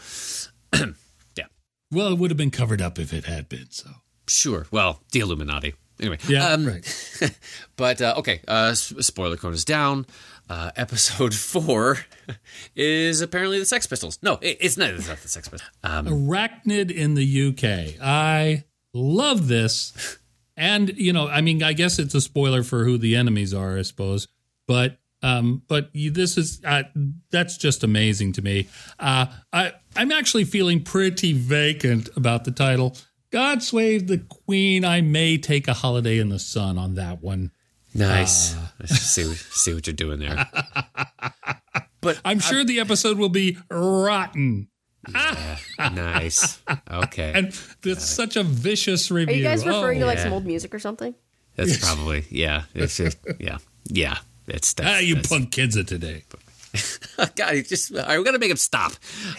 yeah, Well, it would have been covered up if it had been. So sure. Well, the Illuminati. Anyway, yeah, um, right. But uh, okay, uh, s- spoiler cone is down. Uh, episode four is apparently the Sex Pistols. No, it, it's not. It's not the Sex Pistols. Um, Arachnid in the U K. I love this. And, you know, I mean, I guess it's a spoiler for who the enemies are, I suppose. But um, but you, this is, uh, that's just amazing to me. Uh, I, I'm actually feeling pretty vacant about the title. God Save the Queen. I may take a holiday in the sun on that one. nice. Let's see what, see what you're doing there. But I'm sure the episode will be rotten. yeah, nice. Okay, And it's such a vicious Are review. you guys referring Oh. to like yeah. some old music or something? that's probably yeah. It's just, yeah, yeah. It's that's, Ah, you that's, punk kids of today. God, you just all right, we got to make him stop.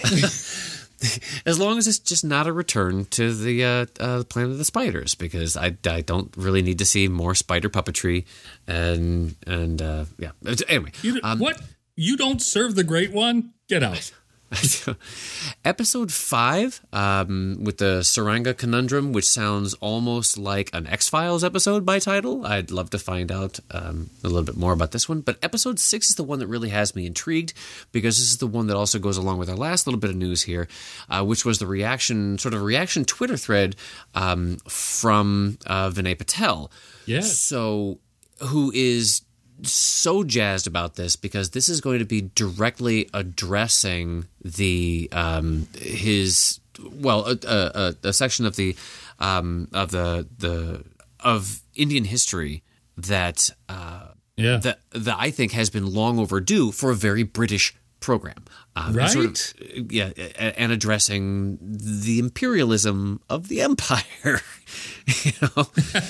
As long as it's just not a return to the uh, uh, Planet of the Spiders, because I, I don't really need to see more spider puppetry, and and uh, yeah. Anyway, You, um, what? You don't serve the great one? Get out. episode five um, with the Saranga Conundrum, which sounds almost like an X-Files episode by title. I'd love to find out um, a little bit more about this one. But episode six is the one that really has me intrigued, because this is the one that also goes along with our last little bit of news here, uh, which was the reaction, sort of reaction Twitter thread um, from uh, Vinay Patel. Yes. So, who is so jazzed about this, because this is going to be directly addressing the um, his well a, a, a section of the um, of the the of Indian history that uh, Yeah. that that I think has been long overdue for a very British program. Um, and sort of, yeah, a- and addressing the imperialism of the empire. You know,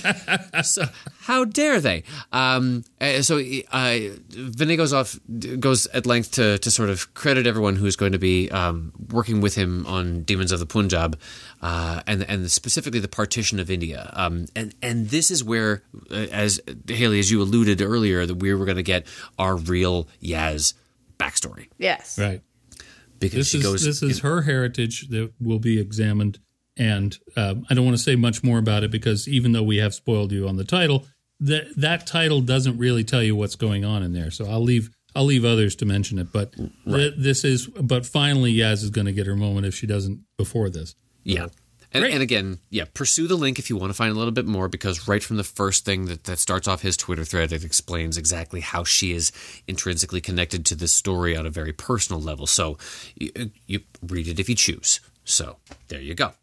so how dare they? Um, uh, so uh, Vinay goes off, goes at length to to sort of credit everyone who's going to be um, working with him on Demons of the Punjab, uh, and and specifically the partition of India. Um, and and this is where, uh, as Haley, as you alluded earlier, that we were going to get our real Yaz backstory, Yes. Right. because This she is goes. this is in- her heritage that will be examined, and um, I don't want to say much more about it, because even though we have spoiled you on the title, that that title doesn't really tell you what's going on in there. So I'll leave I'll leave others to mention it. But th- this is but finally Yaz is going to get her moment if she doesn't before this. Yeah. And, Great. and again, yeah, pursue the link if you want to find a little bit more, because right from the first thing that, that starts off his Twitter thread, it explains exactly how she is intrinsically connected to this story on a very personal level. So you, you read it if you choose. So there you go.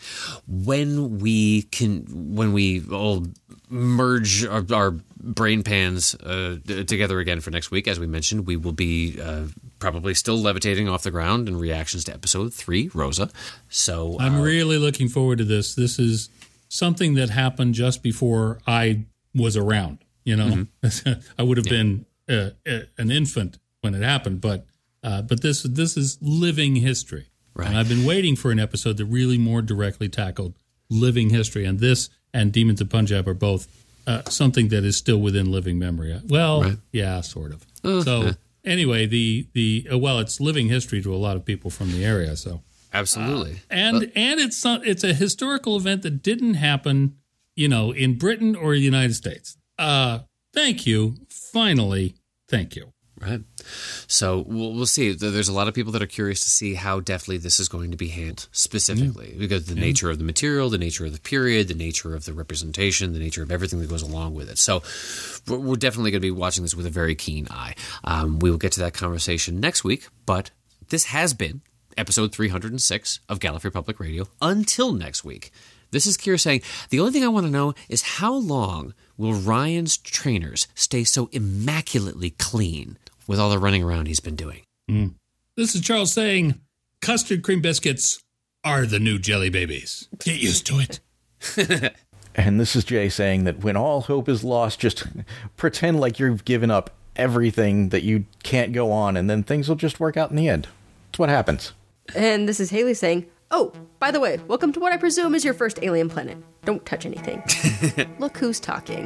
When we can, when we all merge our, our brain pans uh, together again for next week, as we mentioned, we will be uh, probably still levitating off the ground in reactions to episode three, Rosa. So I'm uh, really looking forward to this. This is something that happened just before I was around. You know, mm-hmm. I would have yeah. been uh, uh, an infant when it happened, but uh, but this this is living history. Right. And I've been waiting for an episode that really more directly tackled living history. And this and Demons of Punjab are both uh, something that is still within living memory. Well, right. yeah, sort of. Uh, so yeah. anyway, the the uh, well, it's living history to a lot of people from the area. So absolutely, uh, and but, and it's uh, it's a historical event that didn't happen, you know, in Britain or the United States. Uh, thank you. Finally, thank you. Right. So we'll, we'll see. There's a lot of people that are curious to see how deftly this is going to be handled specifically, yeah. because the yeah. nature of the material, the nature of the period, the nature of the representation, the nature of everything that goes along with it. So we're, we're definitely going to be watching this with a very keen eye. Um, we will get to that conversation next week, but this has been episode three hundred six of Gallifrey Public Radio. Until next week. This is Kira saying, the only thing I want to know is how long will Ryan's trainers stay so immaculately clean with all the running around he's been doing? Mm. This is Charles saying, custard cream biscuits are the new jelly babies. Get used to it. And this is Jay saying that when all hope is lost, just pretend like you've given up everything, that you can't go on, and then things will just work out in the end. That's what happens. And this is Haley saying, oh, by the way, welcome to what I presume is your first alien planet. Don't touch anything. Look who's talking.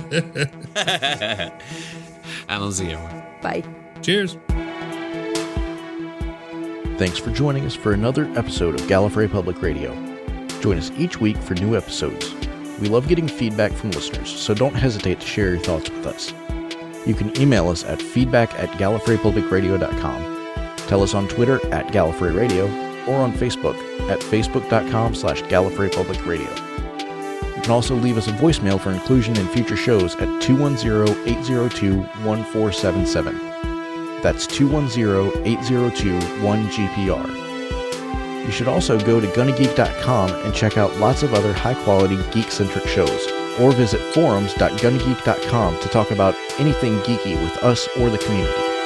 I'll see everyone. Bye. Cheers. Thanks for joining us for another episode of Gallifrey Public Radio. Join us each week for new episodes. We love getting feedback from listeners, so don't hesitate to share your thoughts with us. You can email us at feedback at gallifrey public radio dot com. Tell us on Twitter at Gallifrey Radio, or on Facebook at facebook.com slash Gallifrey Public Radio. You can also leave us a voicemail for inclusion in future shows at two one zero, eight zero two, one four seven seven. That's two one zero, eight zero two, one G P R. You should also go to gunna geek dot com and check out lots of other high-quality geek-centric shows, or visit forums dot gunna geek dot com to talk about anything geeky with us or the community.